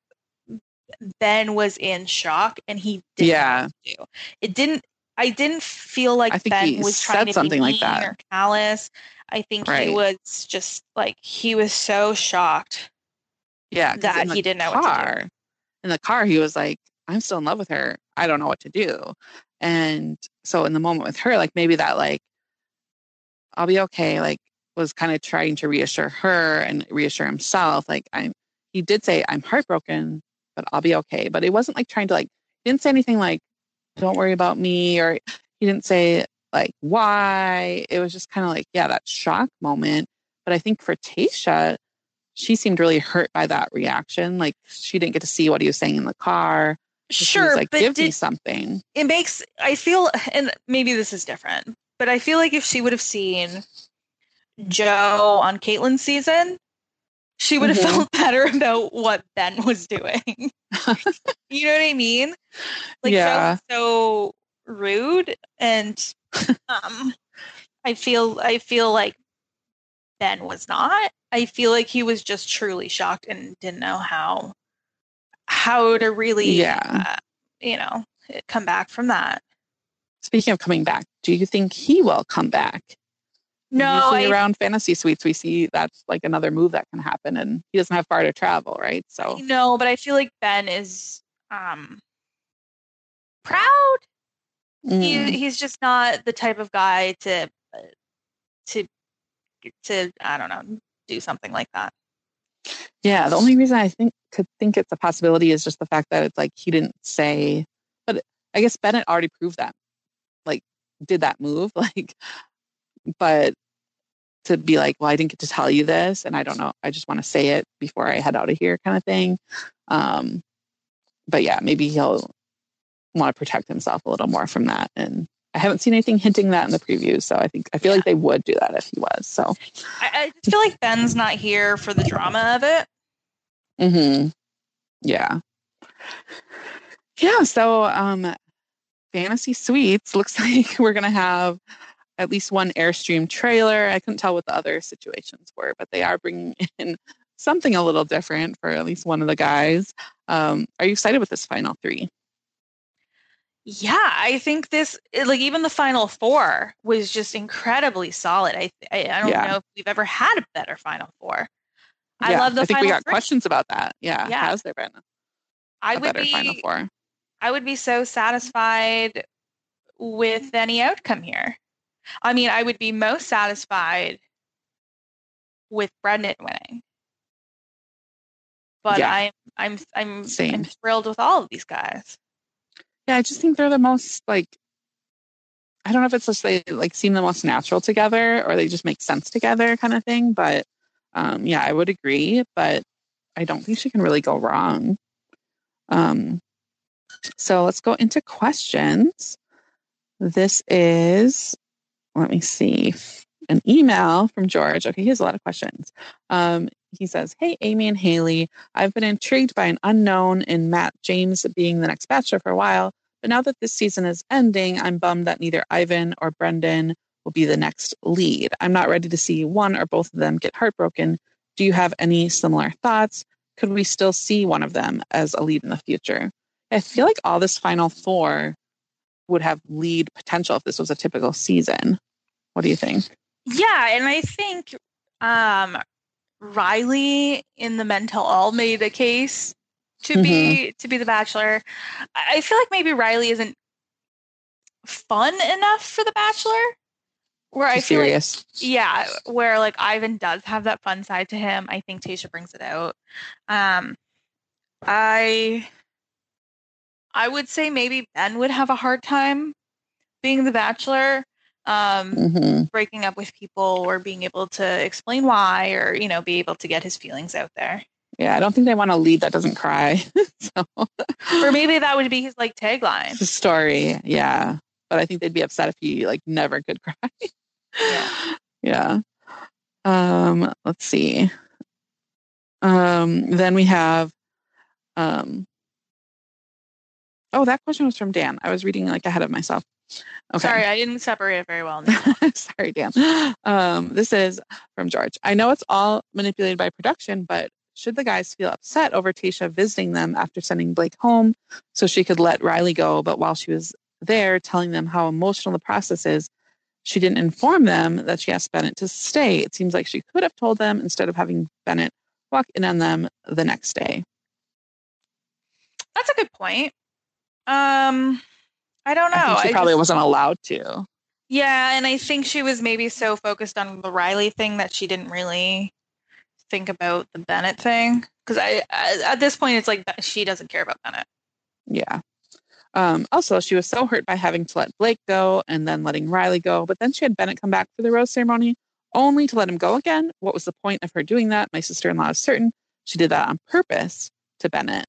Ben was in shock, and he didn't yeah. know what to do. It didn't. I didn't feel like I think Ben he was trying to something be like mean that. or callous. I think right. he was just like, he was so shocked. Yeah, that he didn't know car, what to do. In the car, he was like, I'm still in love with her. I don't know what to do. And so in the moment with her, like maybe that like, I'll be okay, like was kind of trying to reassure her and reassure himself. Like I'm, he did say, I'm heartbroken, but I'll be okay. But it wasn't like trying to like, he didn't say anything like, don't worry about me. Or he didn't say like, why? It was just kind of like, yeah, that shock moment. But I think for Tayshia, she seemed really hurt by that reaction. Like she didn't get to see what he was saying in the car. Sure, was like, but give did, me something. It makes, I feel, and maybe this is different, but I feel like if she would have seen Joe on Caitlin's season, she would have mm-hmm. felt better about what Ben was doing. You know what I mean? Like yeah. Joe was so rude, and um, I feel, I feel like Ben was not. I feel like he was just truly shocked and didn't know how how to really, yeah. uh, you know, come back from that. Speaking of coming back, do you think he will come back? No. Usually I, around fantasy suites, we see that's like another move that can happen, and he doesn't have far to travel, right? So no, but I feel like Ben is um, proud. Mm. He he's just not the type of guy to uh, to to I don't know, do something like that. Yeah, the only reason I think could think it's a possibility is just the fact that it's like he didn't say, but I guess Bennett already proved that, like, did that move, like, but to be like, well, I didn't get to tell you this, and I don't know, I just want to say it before I head out of here, kind of thing. Um, but yeah, maybe he'll want to protect himself a little more from that, and I haven't seen anything hinting that in the preview, so I think I feel yeah. like they would do that if he was. So I, I just feel like Ben's not here for the drama of it. Mm-hmm. Yeah. Yeah. So, um, Fantasy Suites looks like we're gonna have at least one Airstream trailer. I couldn't tell what the other situations were, but they are bringing in something a little different for at least one of the guys. Um, are you excited with this final three? Yeah, I think this, like, even the final four was just incredibly solid. I I, I don't yeah. know if we've ever had a better final four. I yeah, love the I think final we got three. questions about that. Yeah. yeah. Has there been a, I a would better be, final four? I would be so satisfied with any outcome here. I mean, I would be most satisfied with Brendan winning. But yeah. I'm I'm I'm Same. I'm thrilled with all of these guys. Yeah, I just think they're the most, like, I don't know if it's just they like seem the most natural together or they just make sense together kind of thing. But um, yeah, I would agree. But I don't think she can really go wrong. Um, so let's go into questions. This is, let me see, an email from George. Okay, he has a lot of questions. Um, he says, hey, Amy and Haley, I've been intrigued by an unknown in Matt James being the next Bachelor for a while. But now that this season is ending, I'm bummed that neither Ivan or Brendan will be the next lead. I'm not ready to see one or both of them get heartbroken. Do you have any similar thoughts? Could we still see one of them as a lead in the future? I feel like all this final four would have lead potential if this was a typical season. What do you think? Yeah, and I think um, Riley in the Men Tell All made a case to mm-hmm. be to be the Bachelor. I feel like maybe Riley isn't fun enough for the Bachelor. Where Too I feel serious. Like, yeah, where like Ivan does have that fun side to him. I think Tayshia brings it out. Um, I I would say maybe Ben would have a hard time being the Bachelor, um, mm-hmm. breaking up with people or being able to explain why, or you know, be able to get his feelings out there. Yeah, I don't think they want a lead that doesn't cry. So. Or maybe that would be his like tagline. It's a story, yeah. But I think they'd be upset if he like never could cry. Yeah. Yeah. Um, let's see. Um, then we have um Oh, that question was from Dan. I was reading like ahead of myself. Okay. Sorry, I didn't separate it very well. Sorry, Dan. Um, this is from George. I know it's all manipulated by production, but should the guys feel upset over Tayshia visiting them after sending Blake home so she could let Riley go, but while she was there telling them how emotional the process is, she didn't inform them that she asked Bennett to stay. It seems like she could have told them instead of having Bennett walk in on them the next day. That's a good point. Um, I don't know. I think she I probably just, wasn't allowed to. Yeah, and I think she was maybe so focused on the Riley thing that she didn't really think about the Bennett thing. Because I, I, at this point, it's like she doesn't care about Bennett. Yeah. Um, also, she was so hurt by having to let Blake go and then letting Riley go. But then she had Bennett come back for the rose ceremony only to let him go again. What was the point of her doing that? My sister-in-law is certain she did that on purpose to Bennett.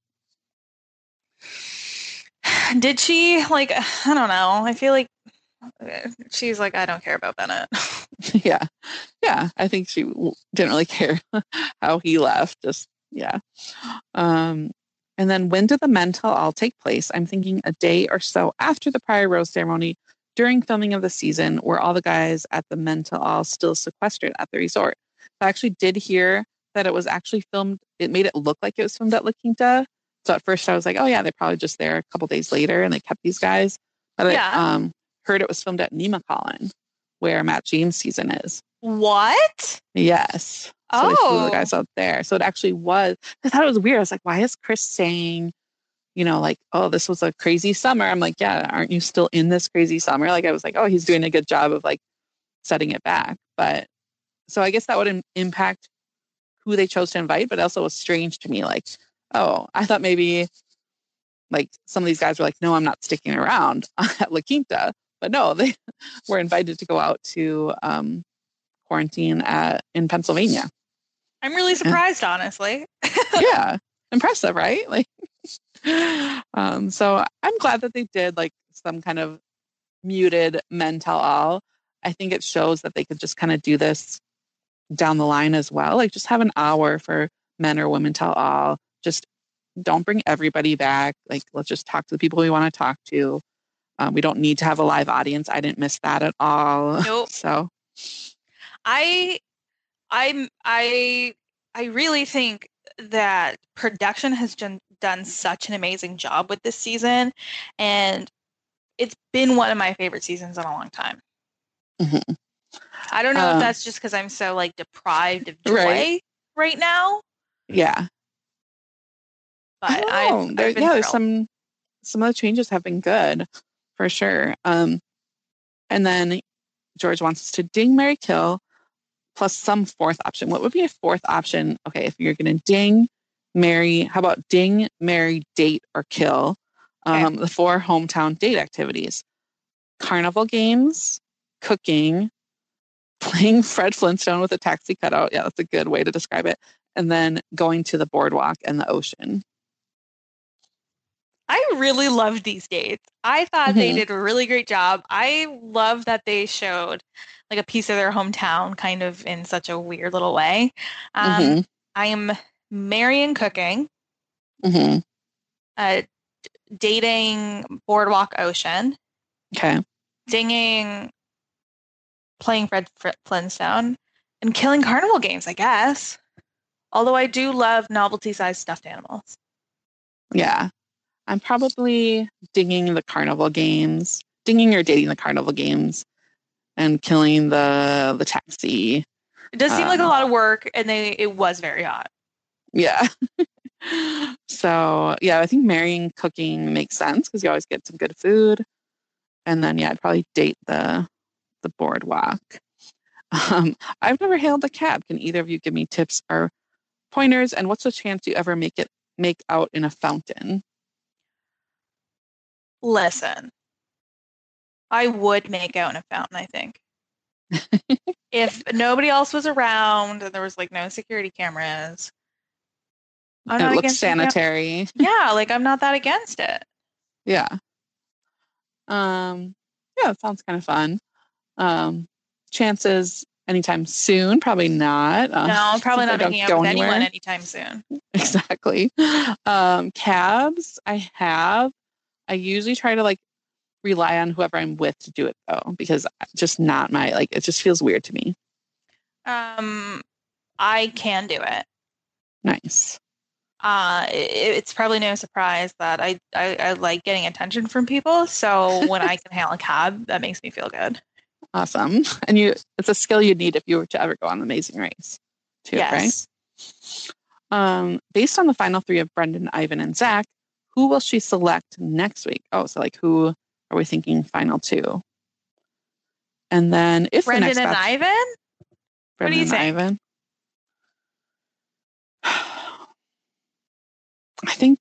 Did she? Like, I don't know. I feel like she's like, I don't care about Bennett. Yeah. Yeah. I think she didn't really care how he left. Just, yeah. Um, and then when did the men tell all take place? I'm thinking a day or so after the prior rose ceremony during filming of the season, where all the guys at the men tell all still sequestered at the resort. I actually did hear that it was actually filmed. It made it look like it was filmed at La Quinta. So at first I was like, oh yeah, they're probably just there a couple days later and they kept these guys. But Yeah. I um, heard it was filmed at Nemacolin, where Matt James' season is. What? Yes. So Oh. they flew the guys out there. So it actually was. I thought it was weird. I was like, why is Chris saying, you know, like, oh, this was a crazy summer? I'm like, yeah, aren't you still in this crazy summer? Like, I was like, oh, he's doing a good job of like setting it back. But so I guess that would im- impact who they chose to invite. But it also was strange to me. Like, oh, I thought maybe like some of these guys were like, no, I'm not sticking around at La Quinta. But no, they were invited to go out to um, quarantine at in Pennsylvania. I'm really surprised, yeah. honestly. Yeah. Impressive, right? Like, um, so I'm glad that they did like some kind of muted men tell all. I think it shows that they could just kind of do this down the line as well. Like just have an hour for men or women tell all. Just don't bring everybody back. Like, let's just talk to the people we want to talk to. Um, we don't need to have a live audience. I didn't miss that at all. Nope. So I, I'm, I, I really think that production has done, done such an amazing job with this season, and it's been one of my favorite seasons in a long time. Mm-hmm. I don't know um, if that's just because I'm so like deprived of joy right, right now. Yeah. But I I've, I've there, I've been yeah, there's thrilled. some some of the changes have been good for sure. Um, and then George wants us to ding, marry, kill, plus some fourth option. What would be a fourth option? Okay, if you're going to ding, marry, how about ding, marry, date, or kill? Um, okay. The four hometown date activities: carnival games, cooking, playing Fred Flintstone with a taxi cutout. Yeah, that's a good way to describe it. And then going to the boardwalk and the ocean. I really loved these dates. I thought mm-hmm. they did a really great job. I love that they showed like a piece of their hometown kind of in such a weird little way. Um, mm-hmm. I am marrying cooking, mm-hmm. uh, dating boardwalk ocean, okay, dinging playing Fred Flintstone, and killing carnival games, I guess. Although I do love novelty-sized stuffed animals. Yeah. I'm probably dinging the carnival games, dinging or dating the carnival games, and killing the the taxi. It does seem um, like a lot of work, and they it was very hot. Yeah. So, yeah, I think marrying cooking makes sense because you always get some good food. And then, yeah, I'd probably date the the boardwalk. Um, I've never hailed a cab. Can either of you give me tips or pointers? And what's the chance you ever make it make out in a fountain? Listen, I would make out in a fountain, I think. If nobody else was around and there was like no security cameras. I'm it looks sanitary. Yeah, like I'm not that against it. Yeah. Um, yeah, it sounds kind of fun. Um, chances anytime soon, probably not. Uh, no, probably not making out with anywhere. anyone anytime soon. Exactly. Um, cabs, I have. I usually try to like rely on whoever I'm with to do it though, because just not my, like, it just feels weird to me. Um, I can do it. Nice. Uh, it, it's probably no surprise that I, I, I like getting attention from people. So when I can hail a cab, that makes me feel good. Awesome. And you, it's a skill you'd need if you were to ever go on Amazing Race too, Yes. right? Um, based on the final three of Brendan, Ivan, and Zach, who will she select next week? Oh, so like who are we thinking final two? And then if Brendan the next and batch, Ivan? Brendan What do you and think? Ivan. I think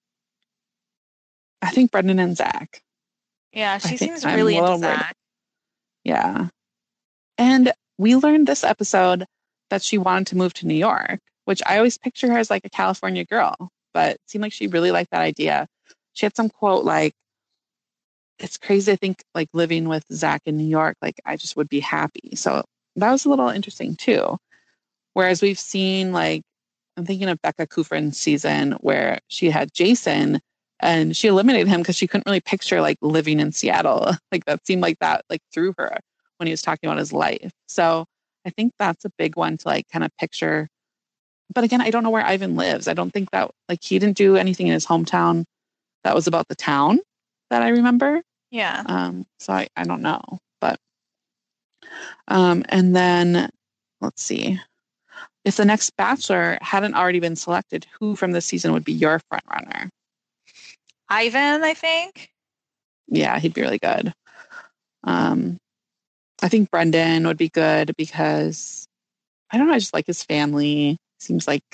I think Brendan and Zach. Yeah, she I think seems I'm really a into little worried. Zach. Yeah. And we learned this episode that she wanted to move to New York, which I always picture her as like a California girl, but it seemed like she really liked that idea. She had some quote like, it's crazy to think like living with Zach in New York, like I just would be happy. So that was a little interesting too. Whereas we've seen like, I'm thinking of Becca Kufrin's season where she had Jason and she eliminated him because she couldn't really picture like living in Seattle. Like that seemed like that like threw her when he was talking about his life. So I think that's a big one to like kind of picture. But again, I don't know where Ivan lives. I don't think that like he didn't do anything in his hometown that was about the town that I remember. Yeah. Um, so I, I don't know. But um, and then let's see. If the next Bachelor hadn't already been selected, who from this season would be your front runner? Ivan, I think. Yeah, he'd be really good. Um, I think Brendan would be good because I don't know, I just like his family. Seems like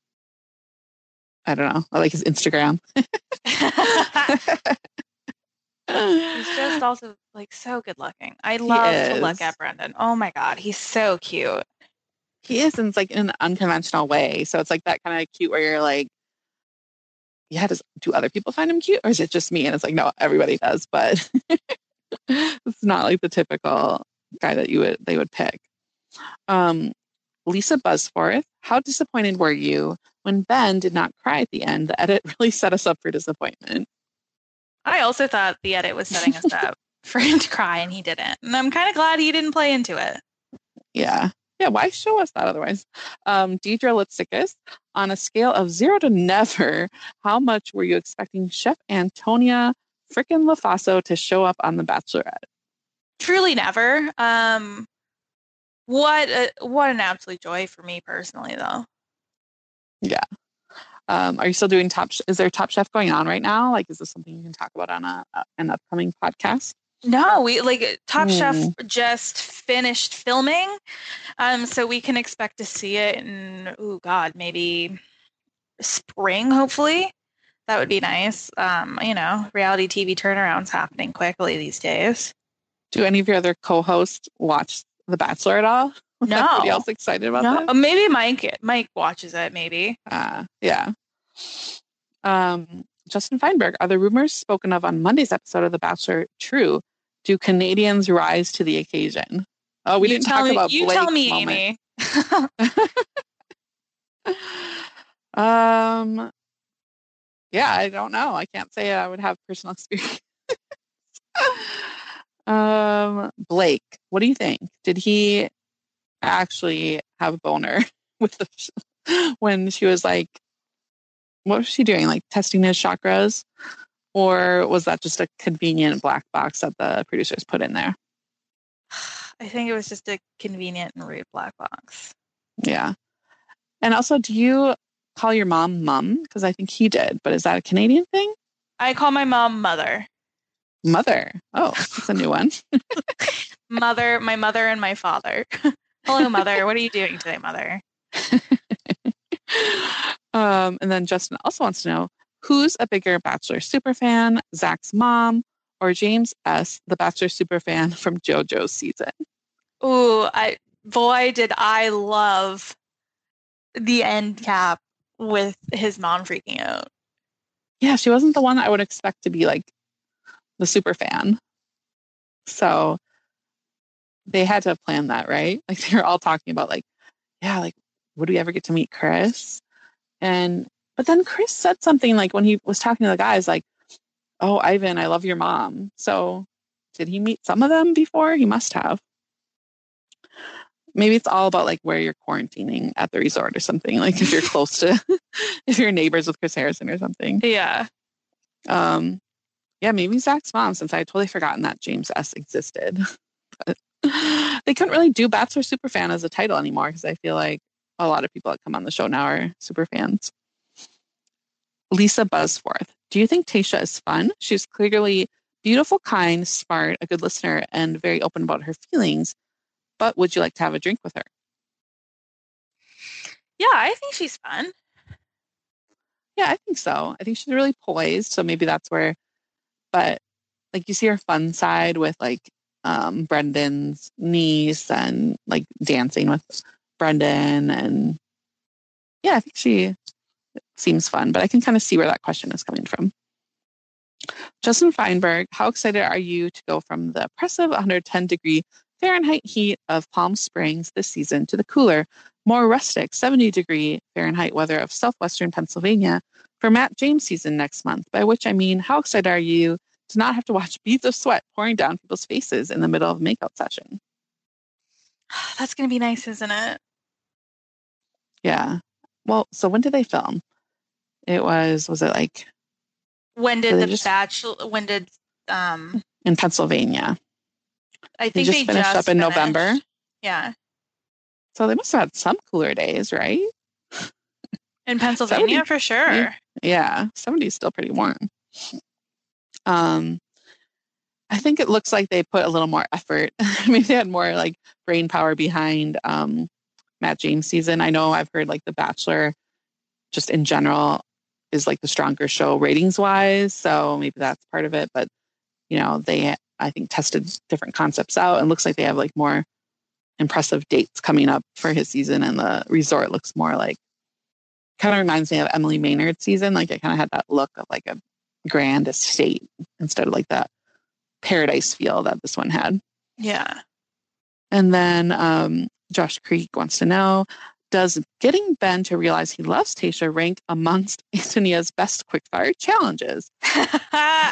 I don't know. I like his Instagram. He's just also like so good looking. I love to look at Brendan. Oh my God, he's so cute. He is, and it's like in an unconventional way. So it's like that kind of cute where you're like, yeah, does do other people find him cute? Or is it just me? And it's like, no, everybody does, but it's not like the typical guy that you would they would pick. Um, Lisa Busforth, how disappointed were you when Ben did not cry at the end? The edit really set us up for disappointment. I also thought the edit was setting us up for him to cry, and he didn't. And I'm kind of glad he didn't play into it. Yeah. Yeah, why show us that otherwise? Um, Deidre Litsikis, on a scale of zero to never, how much were you expecting Chef Antonia frickin' LaFaso to show up on The Bachelorette? Truly never. Um, what a, what an absolute joy for me personally, though. Yeah. Um, are you still doing Top? Is there Top Chef going on right now? Like, is this something you can talk about on a, an upcoming podcast? No, we like Top Mm. Chef just finished filming, um, so we can expect to see it in oh God, maybe spring, hopefully. That would be nice. Um, you know, reality T V turnarounds happening quickly these days. Do any of your other co-hosts watch The Bachelor at all? Was No. anybody else excited about No, this? uh, maybe Mike. Mike watches it. Maybe. Uh, yeah. Um, Justin Feinberg, are the rumors spoken of on Monday's episode of The Bachelor true? Do Canadians rise to the occasion? Oh, we you didn't tell talk me, about you Blake's tell me, moment. Amy. um, yeah, I don't know. I can't say I would have personal experience. um, Blake, what do you think? Did he actually have a boner with the when she was like, what was she doing? Like testing his chakras? Or was that just a convenient black box that the producers put in there? I think it was just a convenient and rude black box. Yeah. And also, do you call your mom mum? Because I think he did, but is that a Canadian thing? I call my mom mother. Mother. Oh, that's a new one. Mother, my mother and my father. Hello, mother. What are you doing today, mother? um, and then Justin also wants to know, who's a bigger Bachelor superfan, Zach's mom or James S., the Bachelor superfan from JoJo's season? Ooh, I boy, did I love the end cap with his mom freaking out. Yeah, she wasn't the one I would expect to be like the super fan. So they had to have planned that, right? Like they were all talking about like, yeah, like, would we ever get to meet Chris? And but then Chris said something like when he was talking to the guys, like, Oh, Ivan, I love your mom. So did he meet some of them before? He must have. Maybe it's all about like where you're quarantining at the resort or something. Like if you're close to, if you're neighbors with Chris Harrison or something. Yeah. Um, yeah, maybe Zach's mom, since I had totally forgotten that James S existed. But they couldn't really do Bachelor Superfan as a title anymore because I feel like a lot of people that come on the show now are super fans. Lisa Buzzforth. Do you think Tayshia is fun? She's clearly beautiful, kind, smart, a good listener, and very open about her feelings. But would you like to have a drink with her? Yeah, I think she's fun. Yeah, I think so. I think she's really poised. So maybe that's where, but like you see her fun side with like um, Brendan's niece and like dancing with Brendan. And yeah, I think she seems fun, but I can kind of see where that question is coming from. Justin Feinberg, how excited are you to go from the oppressive one hundred ten degree Fahrenheit heat of Palm Springs this season to the cooler, more rustic seventy degree Fahrenheit weather of southwestern Pennsylvania for Matt James season next month? By which I mean, how excited are you to not have to watch beads of sweat pouring down people's faces in the middle of a makeout session? That's going to be nice, isn't it? Yeah. Well, so when did they film? It was, was it like... When did did the just, Bachelor, when did... um in Pennsylvania. I think they just they finished just up in finished. November. Yeah. So they must have had some cooler days, right? In Pennsylvania, seventy for sure. Yeah, seventy is still pretty warm. Um, I think it looks like they put a little more effort. Maybe they had more like brain power behind um, Matt James season. I know I've heard like The Bachelor, just in general, is like the stronger show ratings wise. So maybe that's part of it. But you know, they I think tested different concepts out, and looks like they have like more impressive dates coming up for his season. And the resort looks more like, kind of reminds me of Emily Maynard's season. Like it kind of had that look of like a grand estate instead of like that paradise feel that this one had. Yeah. And then um, Josh Creek wants to know, does getting Ben to realize he loves Tayshia rank amongst Antonia's best quickfire challenges? uh,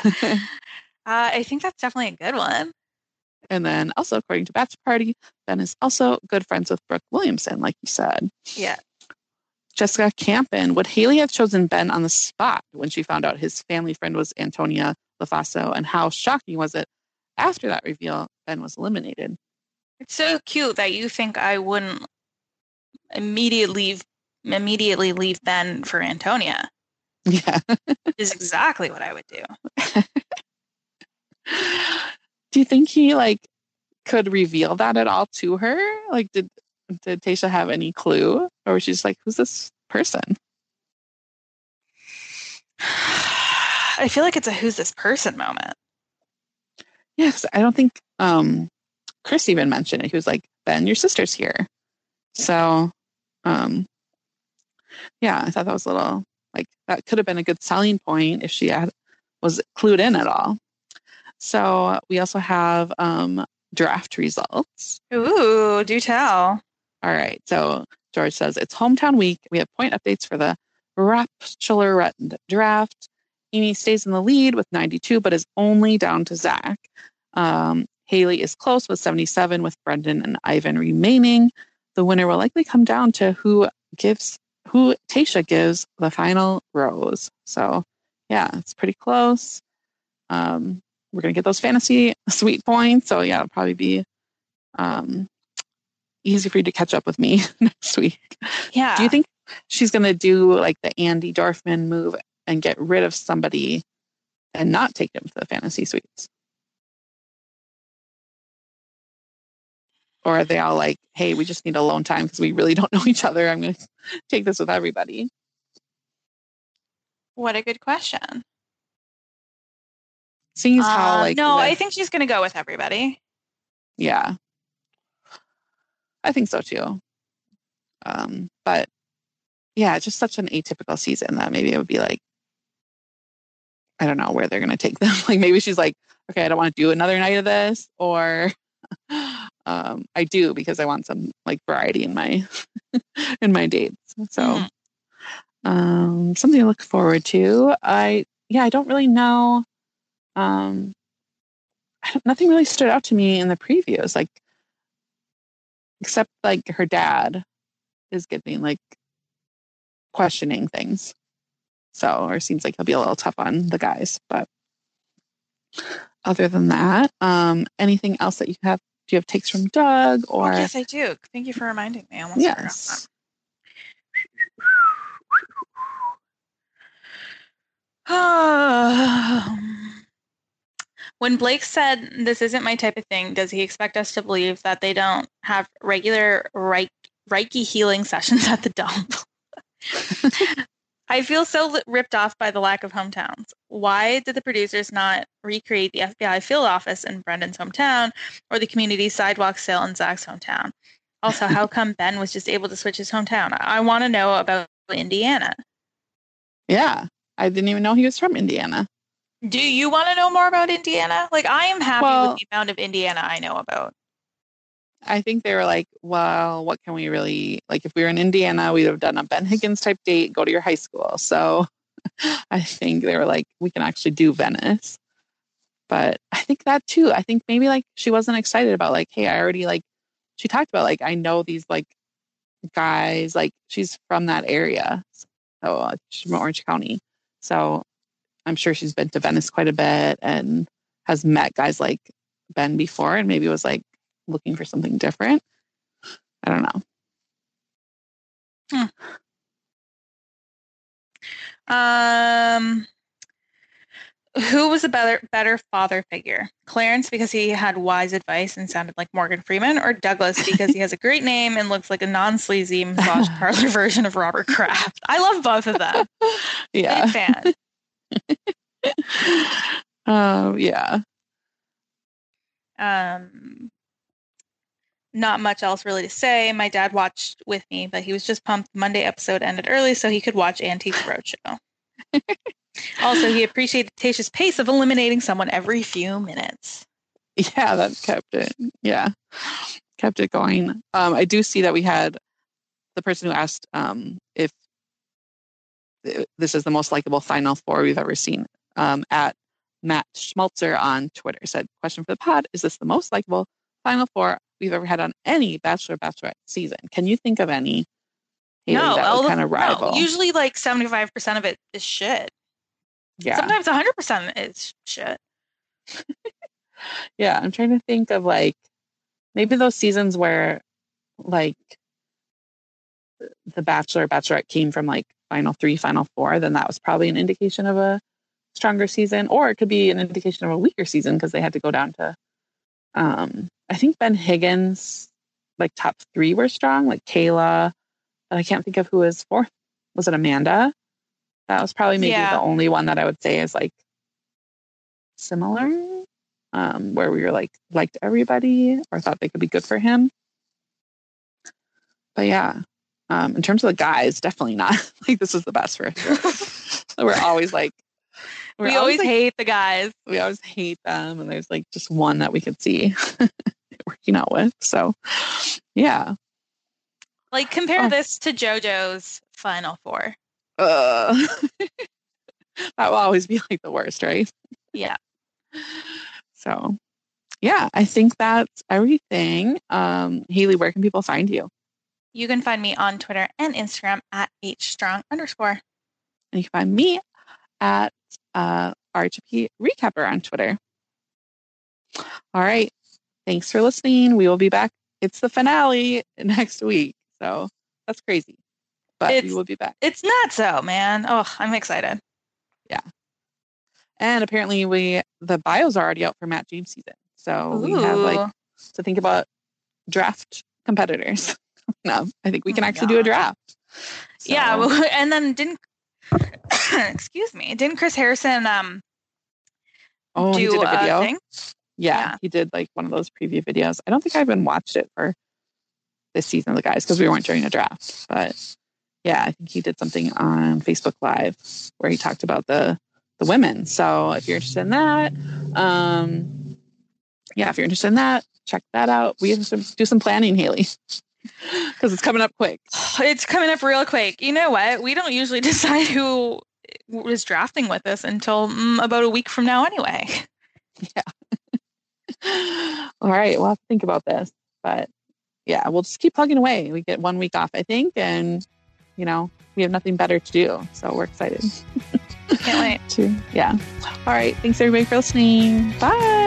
I think that's definitely a good one. And then also, according to Bachelor Party, Ben is also good friends with Brooke Williamson, like you said. Yeah. Jessica Campen, would Haley have chosen Ben on the spot when she found out his family friend was Antonia LaFaso? And how shocking was it after that reveal, Ben was eliminated? It's so cute that you think I wouldn't immediately immediately leave Ben for Antonia. Yeah. Is exactly what I would do. Do you think he like could reveal that at all to her? Like, did did Tayshia have any clue, or was she just like, "Who's this person?" I feel like it's a "who's this person" moment. Yes, I don't think um, Chris even mentioned it. He was like, "Ben, your sister's here." So, um, yeah, I thought that was a little like that could have been a good selling point if she had was clued in at all. So we also have um, draft results. Ooh, do tell. All right. So George says it's hometown week. We have point updates for the Bachelorette draft. Amy stays in the lead with ninety-two, but is only down to Zach. Um, Haley is close with seventy-seven, with Brendan and Ivan remaining. The winner will likely come down to who gives who Tayshia gives the final rose. So yeah, it's pretty close. Um, we're gonna get those fantasy sweet points. So yeah, it'll probably be um, easy for you to catch up with me next week. Yeah. Do you think she's gonna do like the Andy Dorfman move and get rid of somebody and not take them to the fantasy suites? Or are they all like, hey, we just need alone time because we really don't know each other. I'm going to take this with everybody. What a good question. Seeing as how um, like no, the, I think she's going to go with everybody. Yeah, I think so too. Um, but yeah, it's just such an atypical season that maybe it would be like, I don't know where they're going to take them. Like maybe she's like, okay, I don't want to do another night of this, or um, I do because I want some like variety in my in my dates. So mm-hmm. um, something to look forward to. I yeah, I don't really know Um, I don't- nothing really stood out to me in the previews, like except like her dad is getting like questioning things. So, or it seems like he'll be a little tough on the guys. But other than that, um, anything else that you have? Do you have takes from Doug? Or oh, yes, I do. Thank you for reminding me. I almost yes. forgot that. When Blake said, "This isn't my type of thing," does he expect us to believe that they don't have regular Reiki, Reiki healing sessions at the dump? I feel so ripped off by the lack of hometowns. Why did the producers not recreate the F B I field office in Brendan's hometown or the community sidewalk sale in Zach's hometown? Also, how come Ben was just able to switch his hometown? I, I want to know about Indiana. Yeah, I didn't even know he was from Indiana. Do you want to know more about Indiana? Like, I am happy well, with the amount of Indiana I know about. I think they were like, well, what can we really, like, if we were in Indiana, we'd have done a Ben Higgins type date, go to your high school. So I think they were like, we can actually do Venice. But I think that too, I think maybe like she wasn't excited about like, hey, I already like, she talked about like, I know these like guys, like she's from that area. So uh, she's from Orange County. So I'm sure she's been to Venice quite a bit and has met guys like Ben before and maybe was like looking for something different. I don't know. Hmm. Um, who was a better better father figure? Clarence because he had wise advice and sounded like Morgan Freeman, or Douglas because he has a great name and looks like a non-sleazy massage parlor version of Robert Kraft? I love both of them. Yeah. Big fan. Um, yeah. Um, not much else really to say. My dad watched with me, but he was just pumped. Monday episode ended early so he could watch Antiques Roadshow. Also, he appreciated Tayshia's pace of eliminating someone every few minutes. Yeah, that kept it. Yeah, kept it going. Um, I do see that we had the person who asked um, if this is the most likable Final Four we've ever seen. Um, at Matt Schmaltzer on Twitter said, "Question for the pod: is this the most likable Final Four we've ever had on any Bachelor Bachelorette season? Can you think of any?" Haley, no, that would kind of rival. No. Usually, like seventy-five percent of it is shit. Yeah. Sometimes one hundred percent is shit. Yeah, I'm trying to think of like maybe those seasons where like the Bachelor Bachelorette came from like Final Three, Final Four, then that was probably an indication of a stronger season, or it could be an indication of a weaker season because they had to go down to. Um, I think Ben Higgins, like top three were strong, like Kayla, but I can't think of who was fourth. Was it Amanda? That was probably maybe yeah. the only one that I would say is like similar, um, where we were like liked everybody or thought they could be good for him. But yeah, um, in terms of the guys, definitely not like this is the best for us. We're always like, we're we always, always like, hate the guys. We always hate them, and there's like just one that we could see working out with. So yeah, like compare oh. this to JoJo's Final Four. Uh, that will always be like the worst, right? Yeah. So yeah, I think that's everything. Um, Haley, where can people find you? You can find me on Twitter and Instagram at hstrong underscore. And you can find me at uh, R G P Recapper on Twitter. All right. Thanks for listening. We will be back. It's the finale next week. So that's crazy. But it's, we will be back. It's not so, man. Oh, I'm excited. Yeah. And apparently we the bios are already out for Matt James season. So Ooh. we have like to think about draft competitors. No, I think we can oh actually God. do a draft. So. Yeah, well, and then didn't excuse me, didn't Chris Harrison um oh, do he did a video? Thing? Yeah, yeah, he did like one of those preview videos. I don't think I even watched it for this season of the guys because we weren't during a draft. But yeah, I think he did something on Facebook Live where he talked about the the women. So if you're interested in that, um, yeah, if you're interested in that, check that out. We have to do some planning, Haley. Because it's coming up quick. It's coming up real quick. You know what? We don't usually decide who is drafting with us until mm, about a week from now anyway. Yeah. All right. We'll have to think about this. But yeah, we'll just keep plugging away. We get one week off, I think. And, you know, we have nothing better to do. So we're excited. Can't wait. to, yeah. All right. Thanks, everybody, for listening. Bye.